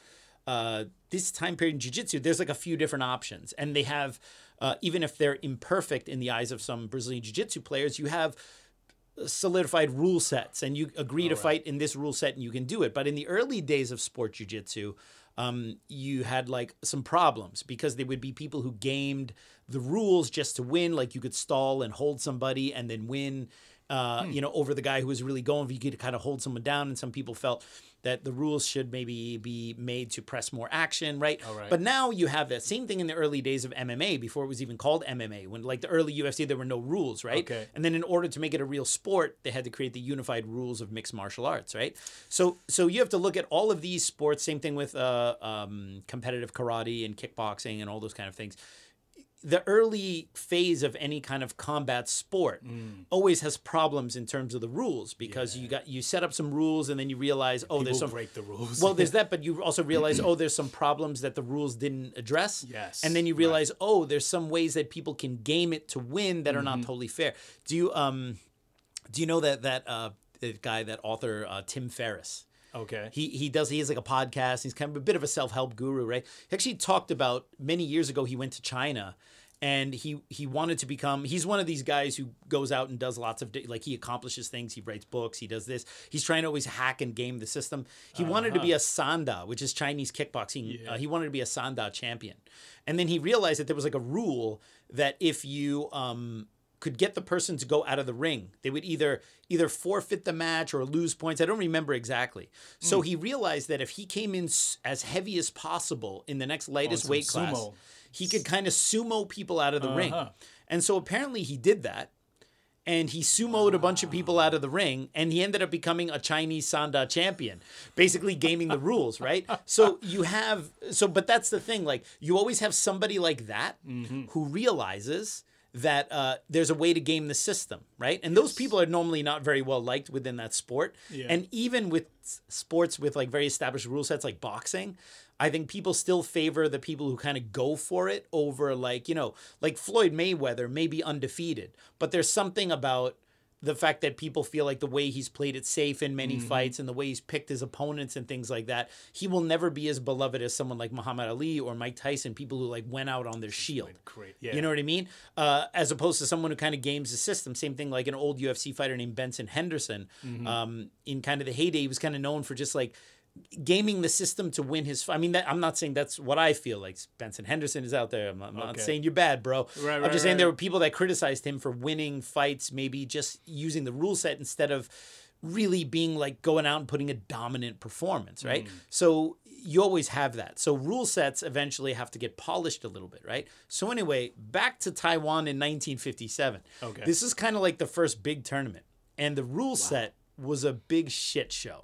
this time period in jiu-jitsu, there's like a few different options. And they have, even if they're imperfect in the eyes of some Brazilian jiu-jitsu players, you have solidified rule sets and you agree to fight in this rule set and you can do it. But in the early days of sport jiu-jitsu, you had like some problems because there would be people who gamed the rules just to win. Like you could stall and hold somebody and then win, over the guy who was really going. You could kind of hold someone down. And some people felt that the rules should maybe be made to press more action, right? But now you have that same thing in the early days of MMA before it was even called MMA. When like the early UFC, there were no rules, right? And then in order to make it a real sport, they had to create the unified rules of mixed martial arts, right? So you have to look at all of these sports. Same thing with competitive karate and kickboxing and all those kind of things. The early phase of any kind of combat sport always has problems in terms of the rules because you set up some rules and then you realize there's some break the rules. Well, there's that, but you also realize there's some problems that the rules didn't address. Yes. And then you realize there's some ways that people can game it to win that are not totally fair. Do you know that guy, that author Tim Ferriss? Okay. He has like a podcast. He's kind of a bit of a self-help guru, right? He actually talked about many years ago, he went to China and he wanted to become, he's one of these guys who goes out and does lots of, like he accomplishes things. He writes books. He does this. He's trying to always hack and game the system. He wanted to be a Sanda, which is Chinese kickboxing. Yeah. He wanted to be a Sanda champion. And then he realized that there was like a rule that if you, could get the person to go out of the ring, they would either forfeit the match or lose points. I don't remember exactly. So he realized that if he came in as heavy as possible in the next lightest weight class, sumo. he could kind of sumo people out of the ring. And so apparently he did that. And he sumoed a bunch of people out of the ring, and he ended up becoming a Chinese Sanda champion, basically gaming the rules, right? But that's the thing. Like, you always have somebody like that who realizes that there's a way to game the system, right? And those people are normally not very well liked within that sport. Yeah. And even with sports with like very established rule sets like boxing, I think people still favor the people who kind of go for it over like Floyd Mayweather may be undefeated, but there's something about the fact that people feel like the way he's played it safe in many fights and the way he's picked his opponents and things like that, he will never be as beloved as someone like Muhammad Ali or Mike Tyson, people who like went out on their shield. Yeah. You know what I mean? As opposed to someone who kind of games the system. Same thing like an old UFC fighter named Benson Henderson. In kind of the heyday, he was kind of known for just like gaming the system to win his. I'm not saying that's what I feel like. Benson Henderson is out there. I'm not saying you're bad, bro. I'm just saying there were people that criticized him for winning fights, maybe just using the rule set instead of really being like going out and putting a dominant performance, right? So you always have that. So rule sets eventually have to get polished a little bit, right? So anyway, back to Taiwan in 1957. Okay. This is kind of like the first big tournament, and the rule set was a big shit show.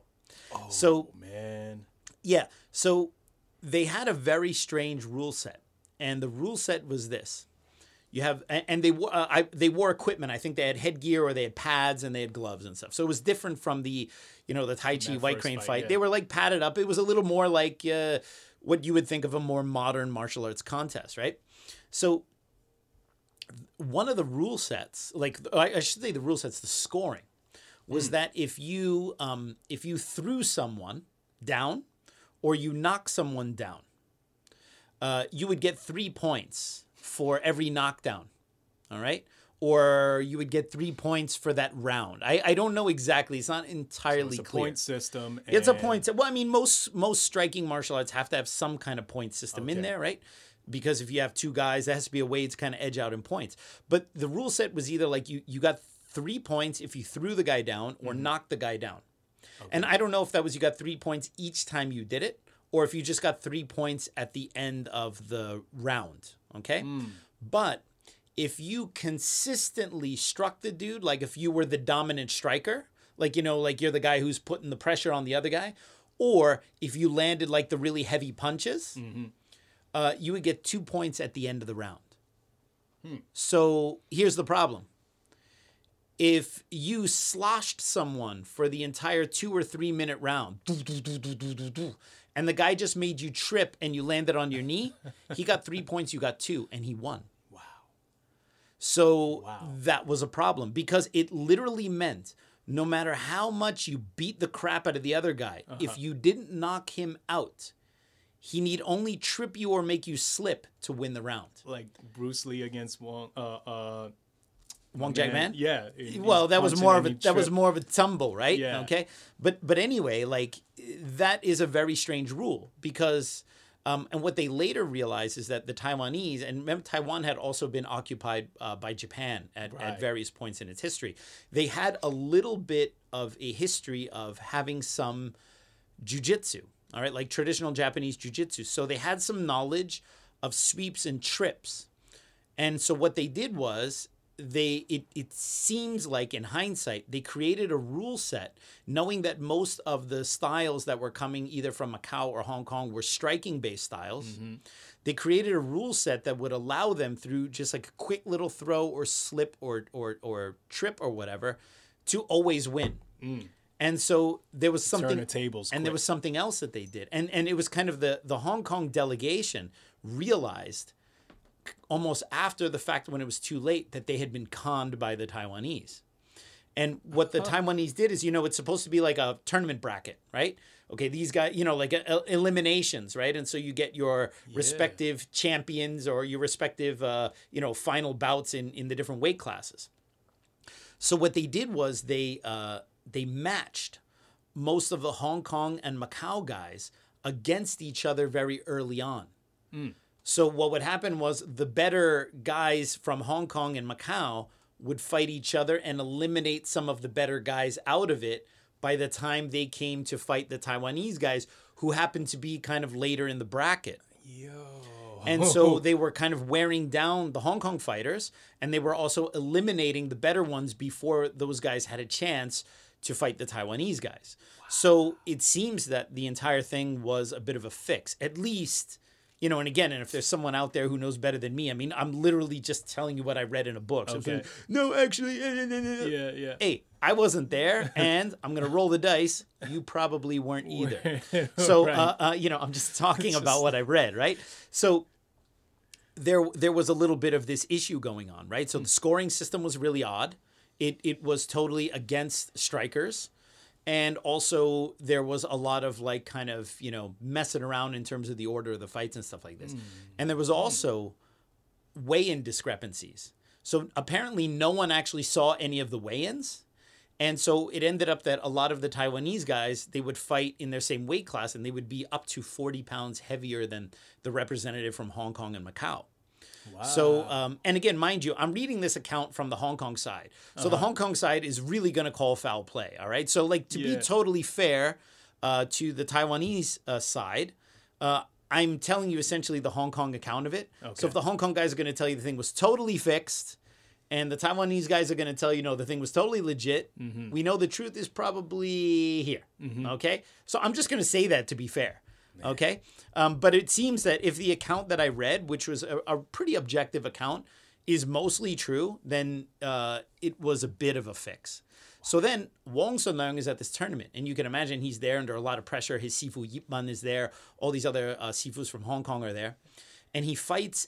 Man. Yeah. So they had a very strange rule set. And the rule set was this. You have, and they wore equipment. I think they had headgear or they had pads and they had gloves and stuff. So it was different from the Tai Chi White Crane fight. Yeah. They were like padded up. It was a little more like what you would think of a more modern martial arts contest, right? So one of the rule sets, like I should say the rule sets, the scoring, was that if you threw someone down or you knock someone down, you would get 3 points for every knockdown, all right? Or you would get 3 points for that round. I don't know exactly. It's not entirely clear. It's a clear. point system. It's a point. Well, I mean, most striking martial arts have to have some kind of point system in there, right? Because if you have two guys, there has to be a way to kind of edge out in points. But the rule set was either like you got 3 points if you threw the guy down or knocked the guy down. Okay. And I don't know if that was you got 3 points each time you did it or if you just got 3 points at the end of the round, okay? But if you consistently struck the dude, like if you were the dominant striker, like, like you're the guy who's putting the pressure on the other guy, or if you landed like the really heavy punches, you would get 2 points at the end of the round. So here's the problem. If you sloshed someone for the entire 2 or 3 minute round, and the guy just made you trip and you landed on your knee, he got 3 points, you got 2, and he won. Wow. So that was a problem because it literally meant no matter how much you beat the crap out of the other guy, if you didn't knock him out, he need only trip you or make you slip to win the round. Like Bruce Lee against Wong Jack Man? Yeah. Well, that was punching more and of a he that was tripped. more of a tumble, right? Yeah. Okay. But anyway, like that is a very strange rule because and what they later realized is that the Taiwanese, and remember Taiwan had also been occupied by Japan at various points in its history. They had a little bit of a history of having some jujitsu, all right, like traditional Japanese jujitsu. So they had some knowledge of sweeps and trips. And so what they did was it seems like in hindsight, they created a rule set knowing that most of the styles that were coming either from Macau or Hong Kong were striking based styles. They created a rule set that would allow them through just like a quick little throw or slip or trip or whatever to always win. And so there was something Turn the tables and quick. there was something else that they did. And it was kind of the Hong Kong delegation realized almost after the fact when it was too late that they had been conned by the Taiwanese. And what the Taiwanese did is, it's supposed to be like a tournament bracket, right? Okay, these guys, like eliminations, right? And so you get your respective champions or your respective, final bouts in the different weight classes. So what they did was they matched most of the Hong Kong and Macau guys against each other very early on. So what would happen was the better guys from Hong Kong and Macau would fight each other and eliminate some of the better guys out of it by the time they came to fight the Taiwanese guys who happened to be kind of later in the bracket. And so they were kind of wearing down the Hong Kong fighters, and they were also eliminating the better ones before those guys had a chance to fight the Taiwanese guys. So it seems that the entire thing was a bit of a fix, at least. And again, and if there's someone out there who knows better than me, I mean, I'm literally just telling you what I read in a book. So Okay. no, actually, Yeah. hey, I wasn't there, and I'm gonna roll the dice. You probably weren't either. So, Right. I'm just talking about what I read, right? So there was a little bit of this issue going on, right? So the scoring system was really odd. It was totally against strikers. And also there was a lot of like kind of, messing around in terms of the order of the fights and stuff like this. And there was also weigh-in discrepancies. So apparently no one actually saw any of the weigh-ins. And so it ended up that a lot of the Taiwanese guys, they would fight in their same weight class and they would be up to 40 pounds heavier than the representative from Hong Kong and Macau. Wow. So, and again, mind you, I'm reading this account from the Hong Kong side. So the Hong Kong side is really going to call foul play. All right. So like to be totally fair to the Taiwanese side, I'm telling you essentially the Hong Kong account of it. Okay. So if the Hong Kong guys are going to tell you the thing was totally fixed and the Taiwanese guys are going to tell you, no, the thing was totally legit, we know the truth is probably here. Okay. So I'm just going to say that to be fair. Okay. But it seems that if the account that I read, which was a pretty objective account, is mostly true, then it was a bit of a fix. So then Wong Sun Leung is at this tournament, and you can imagine he's there under a lot of pressure. His Sifu Yip Man is there. All these other Sifus from Hong Kong are there. And he fights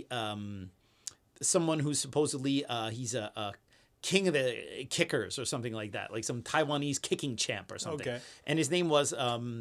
someone who's supposedly, he's a king of the kickers or something like that, like some Taiwanese kicking champ or something. Okay. And his name was...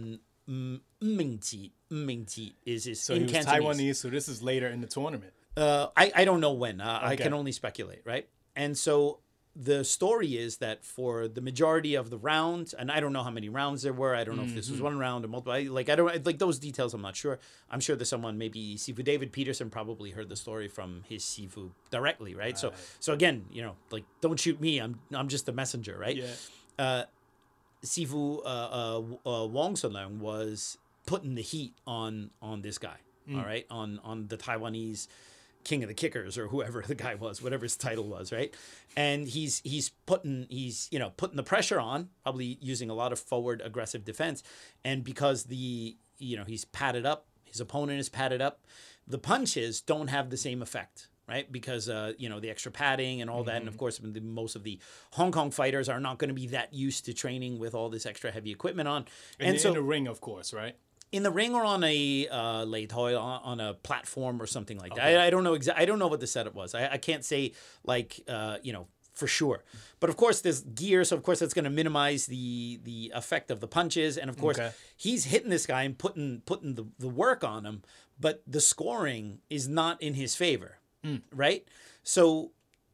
Mingji is his So in he was Cantonese. Taiwanese, so this is later in the tournament. I don't know when. I can only speculate, right? And so the story is that for the majority of the rounds, and I don't know how many rounds there were. I don't know if this was one round or multiple. I don't like those details. I'm not sure. I'm sure there's someone, maybe Sifu David Peterson, probably heard the story from his Sifu directly, right? So again, like don't shoot me. I'm just the messenger, right? Yeah. Sifu Wong Sun Leung was putting the heat on this guy, all right, on the Taiwanese king of the kickers or whoever the guy was, whatever his title was, right? And he's putting the pressure on, probably using a lot of forward aggressive defense, and because he's padded up, his opponent is padded up, the punches don't have the same effect. Right, because the extra padding and all that, and of course, most of the Hong Kong fighters are not going to be that used to training with all this extra heavy equipment on. And so in the ring, of course, right? In the ring or on a lei toi, on a platform or something like that. I don't know I don't know what the setup was. I can't say for sure. But of course, there's gear, so of course that's going to minimize the effect of the punches, and of course he's hitting this guy and putting the work on him, but the scoring is not in his favor, right? So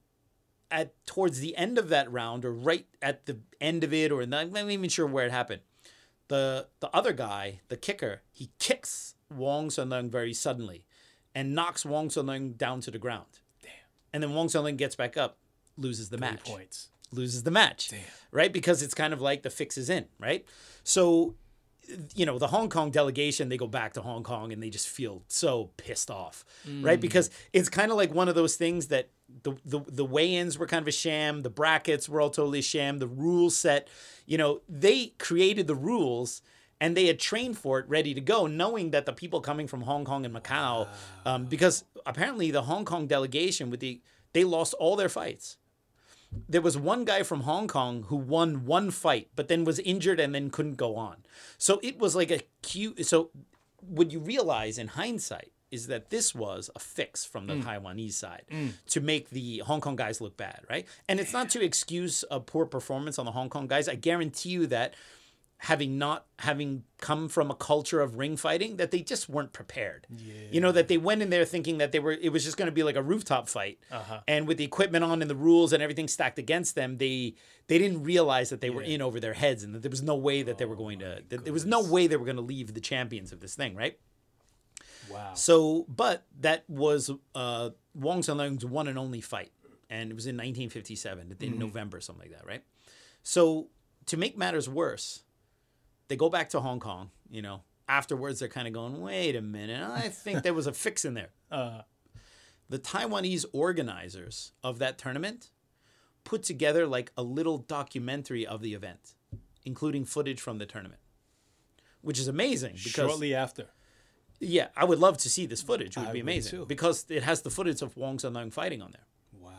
towards the end of that round, or right at the end of it, or I'm not even sure where it happened, the other guy, the kicker, he kicks Wong Sunleung very suddenly and knocks Wong Sunleung down to the ground. Damn. And then Wong Sunleung gets back up, loses the 3 match. points. Loses the match. Damn. Right? Because it's kind of like the fix is in, right? So, the Hong Kong delegation, they go back to Hong Kong and they just feel so pissed off, right? Because it's kind of like one of those things that the weigh-ins were kind of a sham. The brackets were all totally a sham. The rules set, they created the rules and they had trained for it, ready to go, knowing that the people coming from Hong Kong and Macau, because apparently the Hong Kong delegation, they lost all their fights. There was one guy from Hong Kong who won one fight, but then was injured and then couldn't go on. So it was like so what you realize in hindsight is that this was a fix from the Taiwanese side to make the Hong Kong guys look bad, right? And it's not to excuse a poor performance on the Hong Kong guys. I guarantee you that having come from a culture of ring fighting, that they just weren't prepared. Yeah. That they went in there thinking that it was just going to be like a rooftop fight. And with the equipment on and the rules and everything stacked against them, they didn't realize that they were in over their heads, and that there was no way that they were going to there was no way they were going to leave the champions of this thing, right? Wow. So, but that was Wong Sunleung's one and only fight, and it was in 1957, in November, something like that, right? So, to make matters worse, they go back to Hong Kong, Afterwards, they're kind of going, wait a minute, I think there was a fix in there. The Taiwanese organizers of that tournament put together like a little documentary of the event, including footage from the tournament, which is amazing. Because shortly after. Yeah, I would love to see this footage. It would be amazing. Too. Because it has the footage of Wong Sunleung fighting on there. Wow.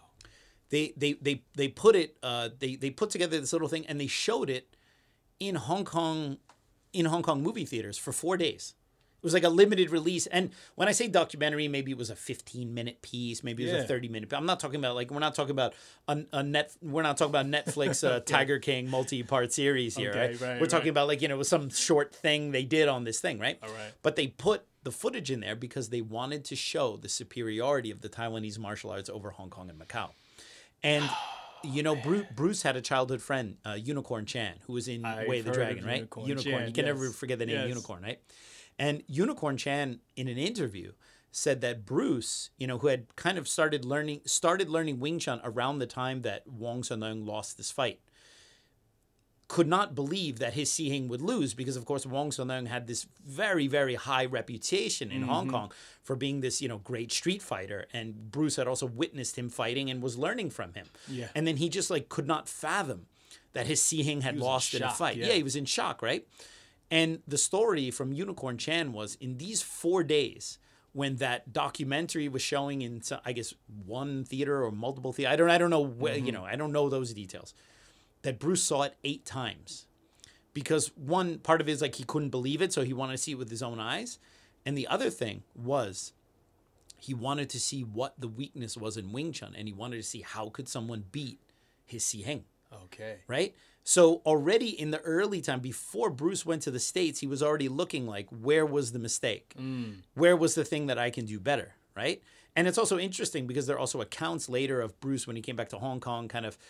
They put it, they put together this little thing, and they showed it in Hong Kong movie theaters for 4 days. It was like a limited release. And when I say documentary, maybe it was a 15-minute piece, maybe it was a 30-minute. I'm not talking about we're not talking about Netflix Tiger King multi-part series here, right? We're talking about it was some short thing they did on this thing, right? All right. But they put the footage in there because they wanted to show the superiority of the Taiwanese martial arts over Hong Kong and Macau. And Bruce had a childhood friend, Unicorn Chan, who was in Way of the Dragon, right? Unicorn. You can never forget the name Unicorn, right? And Unicorn Chan, in an interview, said that Bruce, who had kind of started learning Wing Chun around the time that Wong Sunleung lost this fight, could not believe that his Si Hing would lose because, of course, Wong Sunleung had this very, very high reputation in Hong Kong for being this, great street fighter. And Bruce had also witnessed him fighting and was learning from him. Yeah. And then he just could not fathom that his Si Hing had lost in a fight. Yeah, he was in shock, right? And the story from Unicorn Chan was in these 4 days when that documentary was showing in, I guess, one theater or multiple theaters. I don't know where, I don't know those details. That Bruce saw it 8 times because one part of it is he couldn't believe it. So he wanted to see it with his own eyes. And the other thing was he wanted to see what the weakness was in Wing Chun. And he wanted to see how could someone beat his Si Hing. Okay. Right? So already in the early time, before Bruce went to the States, he was already looking where was the mistake? Where was the thing that I can do better? Right? And it's also interesting because there are also accounts later of Bruce when he came back to Hong Kong, kind of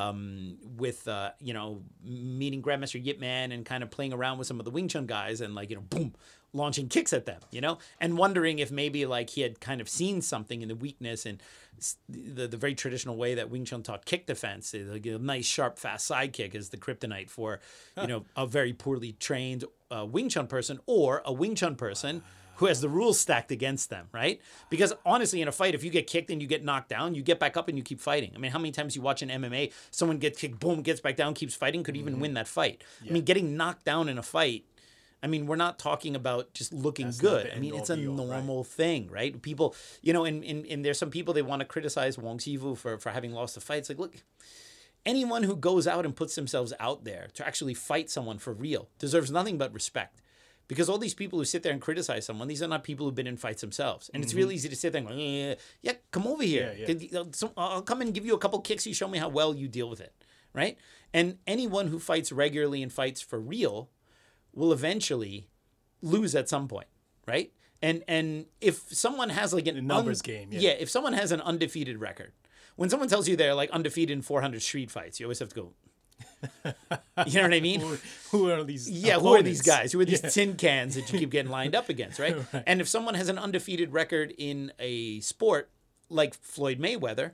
with, meeting Grandmaster Yip Man and kind of playing around with some of the Wing Chun guys and boom, launching kicks at them, and wondering if maybe he had kind of seen something in the weakness and the very traditional way that Wing Chun taught kick defense. A nice, sharp, fast side kick is the kryptonite for, a very poorly trained Wing Chun person or a Wing Chun person who has the rules stacked against them, right? Because honestly, in a fight, if you get kicked and you get knocked down, you get back up and you keep fighting. I mean, how many times you watch an MMA, someone gets kicked, boom, gets back down, keeps fighting, could even win that fight. Yeah. I mean, getting knocked down in a fight, we're not talking about just looking good. I mean, it's a normal thing, right? People, and there's some people, they want to criticize Wong Sifu for having lost a fight. It's look, anyone who goes out and puts themselves out there to actually fight someone for real deserves nothing but respect. Because all these people who sit there and criticize someone, these are not people who've been in fights themselves. And it's real easy to sit there and go, yeah, come over here. I'll come and give you a couple kicks. You show me how well you deal with it, right? And anyone who fights regularly and fights for real will eventually lose at some point, right? And if someone has like an numbers game, if someone has an undefeated record, when someone tells you they're like undefeated in 400 street fights, you always have to go, you know what I mean? Who are these? Yeah, who are these guys? Who are these tin cans that you keep getting lined up against, right? And if someone has an undefeated record in a sport like Floyd Mayweather,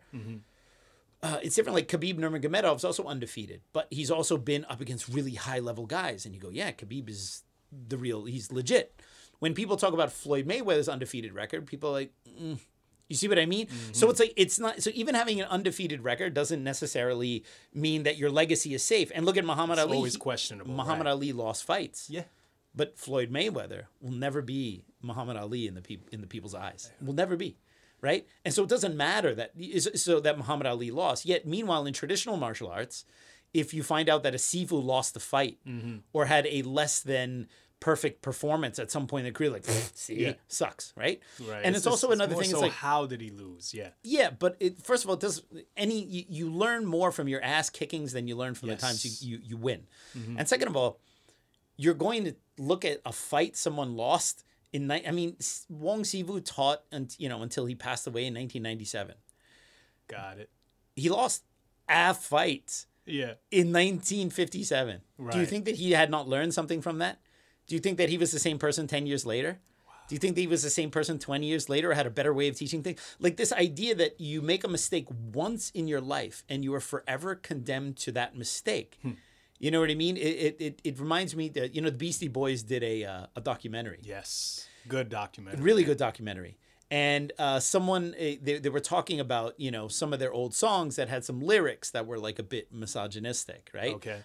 it's different. Like Khabib Nurmagomedov's also undefeated, but he's also been up against really high level guys. And you go, yeah, Khabib is the real, he's legit. When people talk about Floyd Mayweather's undefeated record, people are like, you see what I mean? So it's like, it's not, so even having an undefeated record doesn't necessarily mean that your legacy is safe. And look at Muhammad Ali. Always questionable. Muhammad Ali lost fights. Yeah. But Floyd Mayweather will never be Muhammad Ali in the people's eyes. Will never be, right? And so it doesn't matter that Muhammad Ali lost. Yet, meanwhile, in traditional martial arts, if you find out that a Sifu lost the fight or had a less than perfect performance at some point in the career, like, see, sucks, right? Right. And it's also another thing. So It's like, how did he lose? Yeah. yeah, but first of all, it does you learn more from your ass kickings than you learn from the times you win. And second of all, you're going to look at a fight someone lost in. I mean, Wong Sifu taught until he passed away in 1997. Got it. He lost a fight Yeah. in 1957. Do you Right. think that he had not learned something from that? Do you think that he was the same person 10 years later? Do you think that he was the same person 20 years later or had a better way of teaching things? Like this idea that you make a mistake once in your life and you are forever condemned to that mistake. You know what I mean? It reminds me that, the Beastie Boys did a documentary. Yes. Good documentary. Really good documentary. And someone, they were talking about, some of their old songs that had some lyrics that were like a bit misogynistic, right? Okay.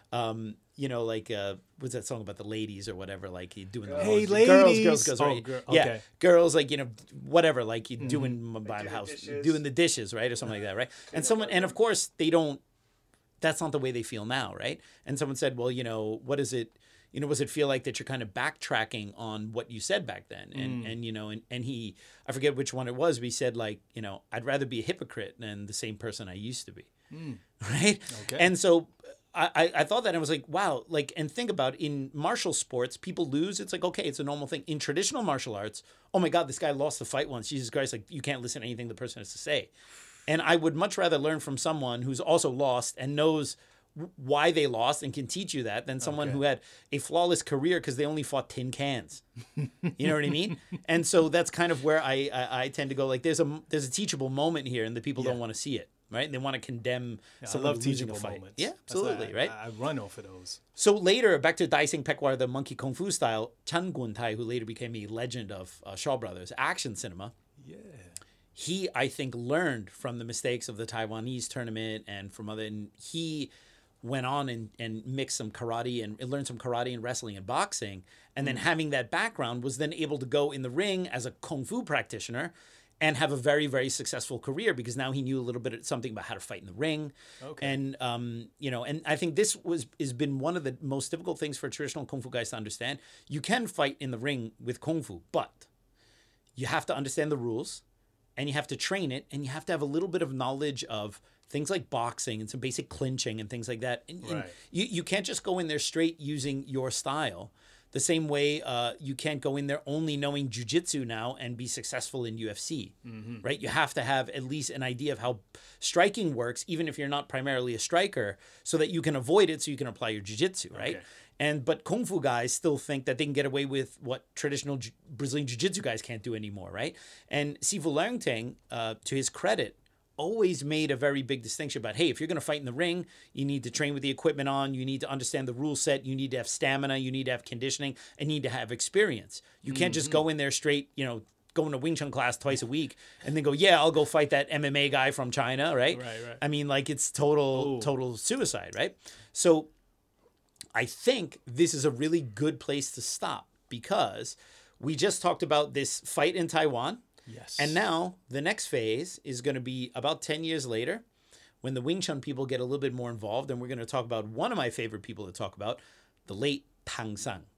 Like, what's that song about the ladies or whatever? Like you doing the Hey, girls, ladies. right? Okay. Yeah, girls, like, whatever, like you doing by the house, dishes. doing the dishes, right? Or something like that, right? And of course, they don't, that's not the way they feel now, right? And someone said, well, what is it? Does it feel like that you're kind of backtracking on what you said back then? And he, I forget which one it was, but he said like, I'd rather be a hypocrite than the same person I used to be. Right. Okay. And so I thought that and I was like, wow, like, and think about in martial sports, people lose. It's like, okay, it's a normal thing. In traditional martial arts, oh my God, this guy lost the fight once. Jesus Christ, like you can't listen to anything the person has to say. And I would much rather learn from someone who's also lost and knows why they lost and can teach you that than someone who had a flawless career because they only fought tin cans. You know what I mean? And so that's kind of where I tend to go, like there's a teachable moment here and the people don't want to see it, right? They want to condemn someone losing a teachable fight. moments. Yeah, absolutely, right? I run off of those. So later, back to Dai Sing Pekwa, the monkey kung fu style, Chan Gun Tai, who later became a legend of Shaw Brothers action cinema. Yeah. He, I think, learned from the mistakes of the Taiwanese tournament and from other, and he went on and mixed some karate and learned some karate and wrestling and boxing. And then having that background was then able to go in the ring as a kung fu practitioner and have a very, very successful career because now he knew a little bit of something about how to fight in the ring. Okay. And, and I think this has been one of the most difficult things for traditional kung fu guys to understand. You can fight in the ring with kung fu, but you have to understand the rules and you have to train it and you have to have a little bit of knowledge of things like boxing and some basic clinching and things like that. And Right. you can't just go in there straight using your style. The same way you can't go in there only knowing jiu-jitsu now and be successful in UFC, right? You have to have at least an idea of how striking works, even if you're not primarily a striker, so that you can avoid it so you can apply your jiu-jitsu, right? Okay. But Kung Fu guys still think that they can get away with what traditional Brazilian Jiu-Jitsu guys can't do anymore, right? And Sifu Leungting, to his credit, always made a very big distinction about, hey, if you're going to fight in the ring, you need to train with the equipment on, you need to understand the rule set, you need to have stamina, you need to have conditioning, and you need to have experience. You can't just go in there straight, going to Wing Chun class twice a week and then go, yeah, I'll go fight that MMA guy from China, right? Right. I mean, like it's total suicide, right? So I think this is a really good place to stop because we just talked about this fight in Taiwan. Yes. And now the next phase is going to be about 10 years later when the Wing Chun people get a little bit more involved. And we're going to talk about one of my favorite people to talk about, the late Tang Sang.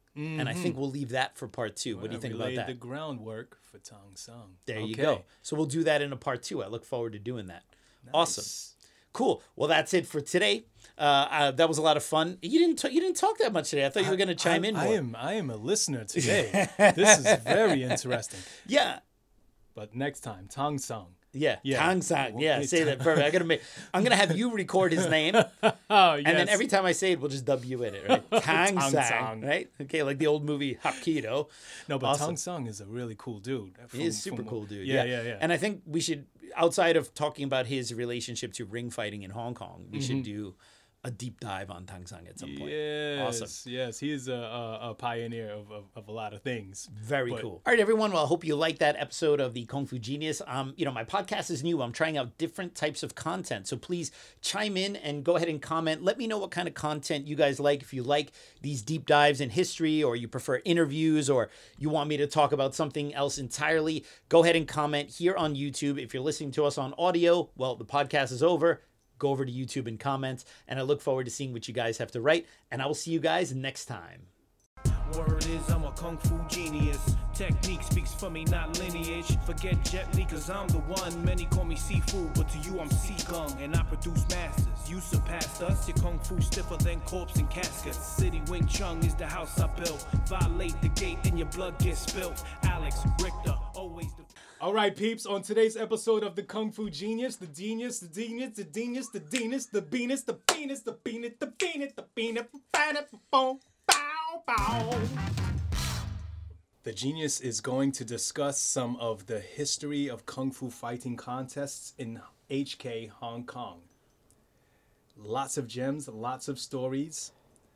And I think we'll leave that for part 2. What do you think about Laid that? the groundwork for Tong Sung. There you Okay. go. So we'll do that in a part 2. I look forward to doing that. Awesome. Cool. Well, that's it for today. That was a lot of fun. You didn't talk that much today. I thought you were going to chime in more. I am a listener today. This is very interesting. Yeah. But next time, Tong Sung. Yeah. Yeah. Tang Sang. Well, Yeah. it's- Say that perfect. I'm gonna have you record his name. Oh, yes. And then every time I say it, we'll just dub you in it, right? Tang Tang Sang, Sang. right? Okay, like the old movie Hapkido. No, but Awesome. Tong Sung is a really cool dude. He is super cool, dude. Yeah. And I think we should, outside of talking about his relationship to ring fighting in Hong Kong, we should do a deep dive on Tang Sang at some point. Yes, Awesome. yes. He is a pioneer of a lot of things. Very But- cool. All right, everyone. Well, I hope you liked that episode of the Kung Fu Genius. My podcast is new. I'm trying out different types of content. So please chime in and go ahead and comment. Let me know what kind of content you guys like. If you like these deep dives in history, or you prefer interviews, or you want me to talk about something else entirely, go ahead and comment here on YouTube. If you're listening to us on audio, well, the podcast is over. Go over to YouTube and comment. And I look forward to seeing what you guys have to write. And I will see you guys next time. Word is I'm a kung fu genius. Technique speaks for me, not lineage. Forget Jet Li, cause I'm the one. Many call me seafood, but to you I'm sea kung. And I produce masters. You surpassed us. Your kung fu stiffer than corpse and caskets. City Wing Chun is the house I built. Violate the gate and your blood gets spilt. Alex Richter, always the... All right, peeps. On today's episode of the Kung Fu Genius, the genius, the genius, the genius, the genius, the Venus, the penis, the penis, the penis, the penis, bow, bow. The genius is going to discuss some of the history of Kung Fu fighting contests in HK, Hong Kong. Lots of gems, lots of stories.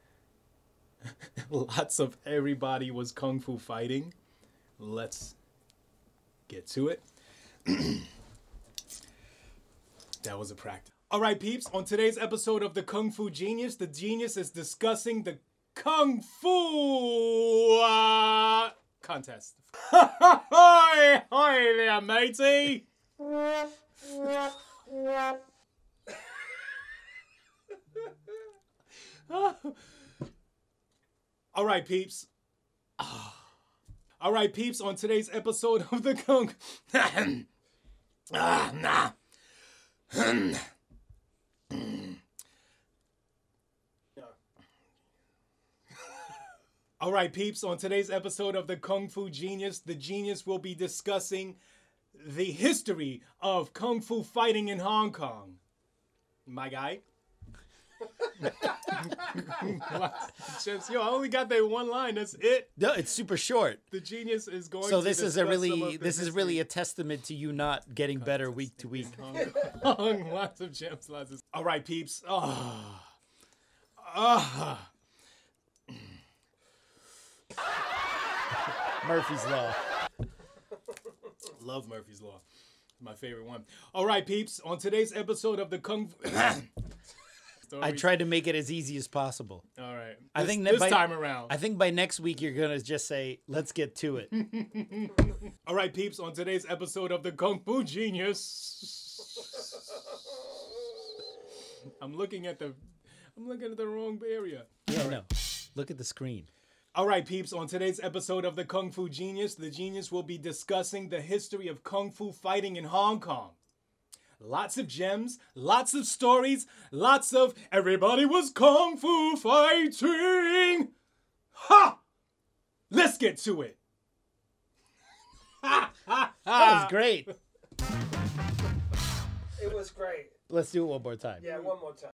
Lots of everybody was Kung Fu fighting. Let's get to it. That was a practice. All right, peeps. On today's episode of the Kung Fu Genius, the genius is discussing the Kung Fu contest. Hi there, matey. All right, peeps. All right, peeps. On today's episode of the Kung. All right, peeps. On today's episode of the Kung Fu Genius, the genius will be discussing the history of Kung Fu fighting in Hong Kong. My guy. Just, I only got that one line. That's it. No, it's super short. The genius is going So to this is discuss a some of really the this is history really a testament to you not getting better week to week. of Hong Kong. Lots of gems, lots of... All right, peeps. Murphy's Law. Love Murphy's Law. My favorite one. All right, peeps. On today's episode of the Kung Fu... I tried to make it as easy as possible. All right. I think this by, time around. I think by next week you're gonna just say, "Let's get to it." All right, peeps. On today's episode of the Kung Fu Genius... I'm looking at the wrong area. Yeah, no. Look at the screen. All right, peeps. On today's episode of the Kung Fu Genius, the genius will be discussing the history of Kung Fu fighting in Hong Kong. Lots of gems, lots of stories, lots of everybody was Kung Fu fighting. Ha! Let's get to it. That was great. It was great. Let's do it one more time. Yeah, one more time.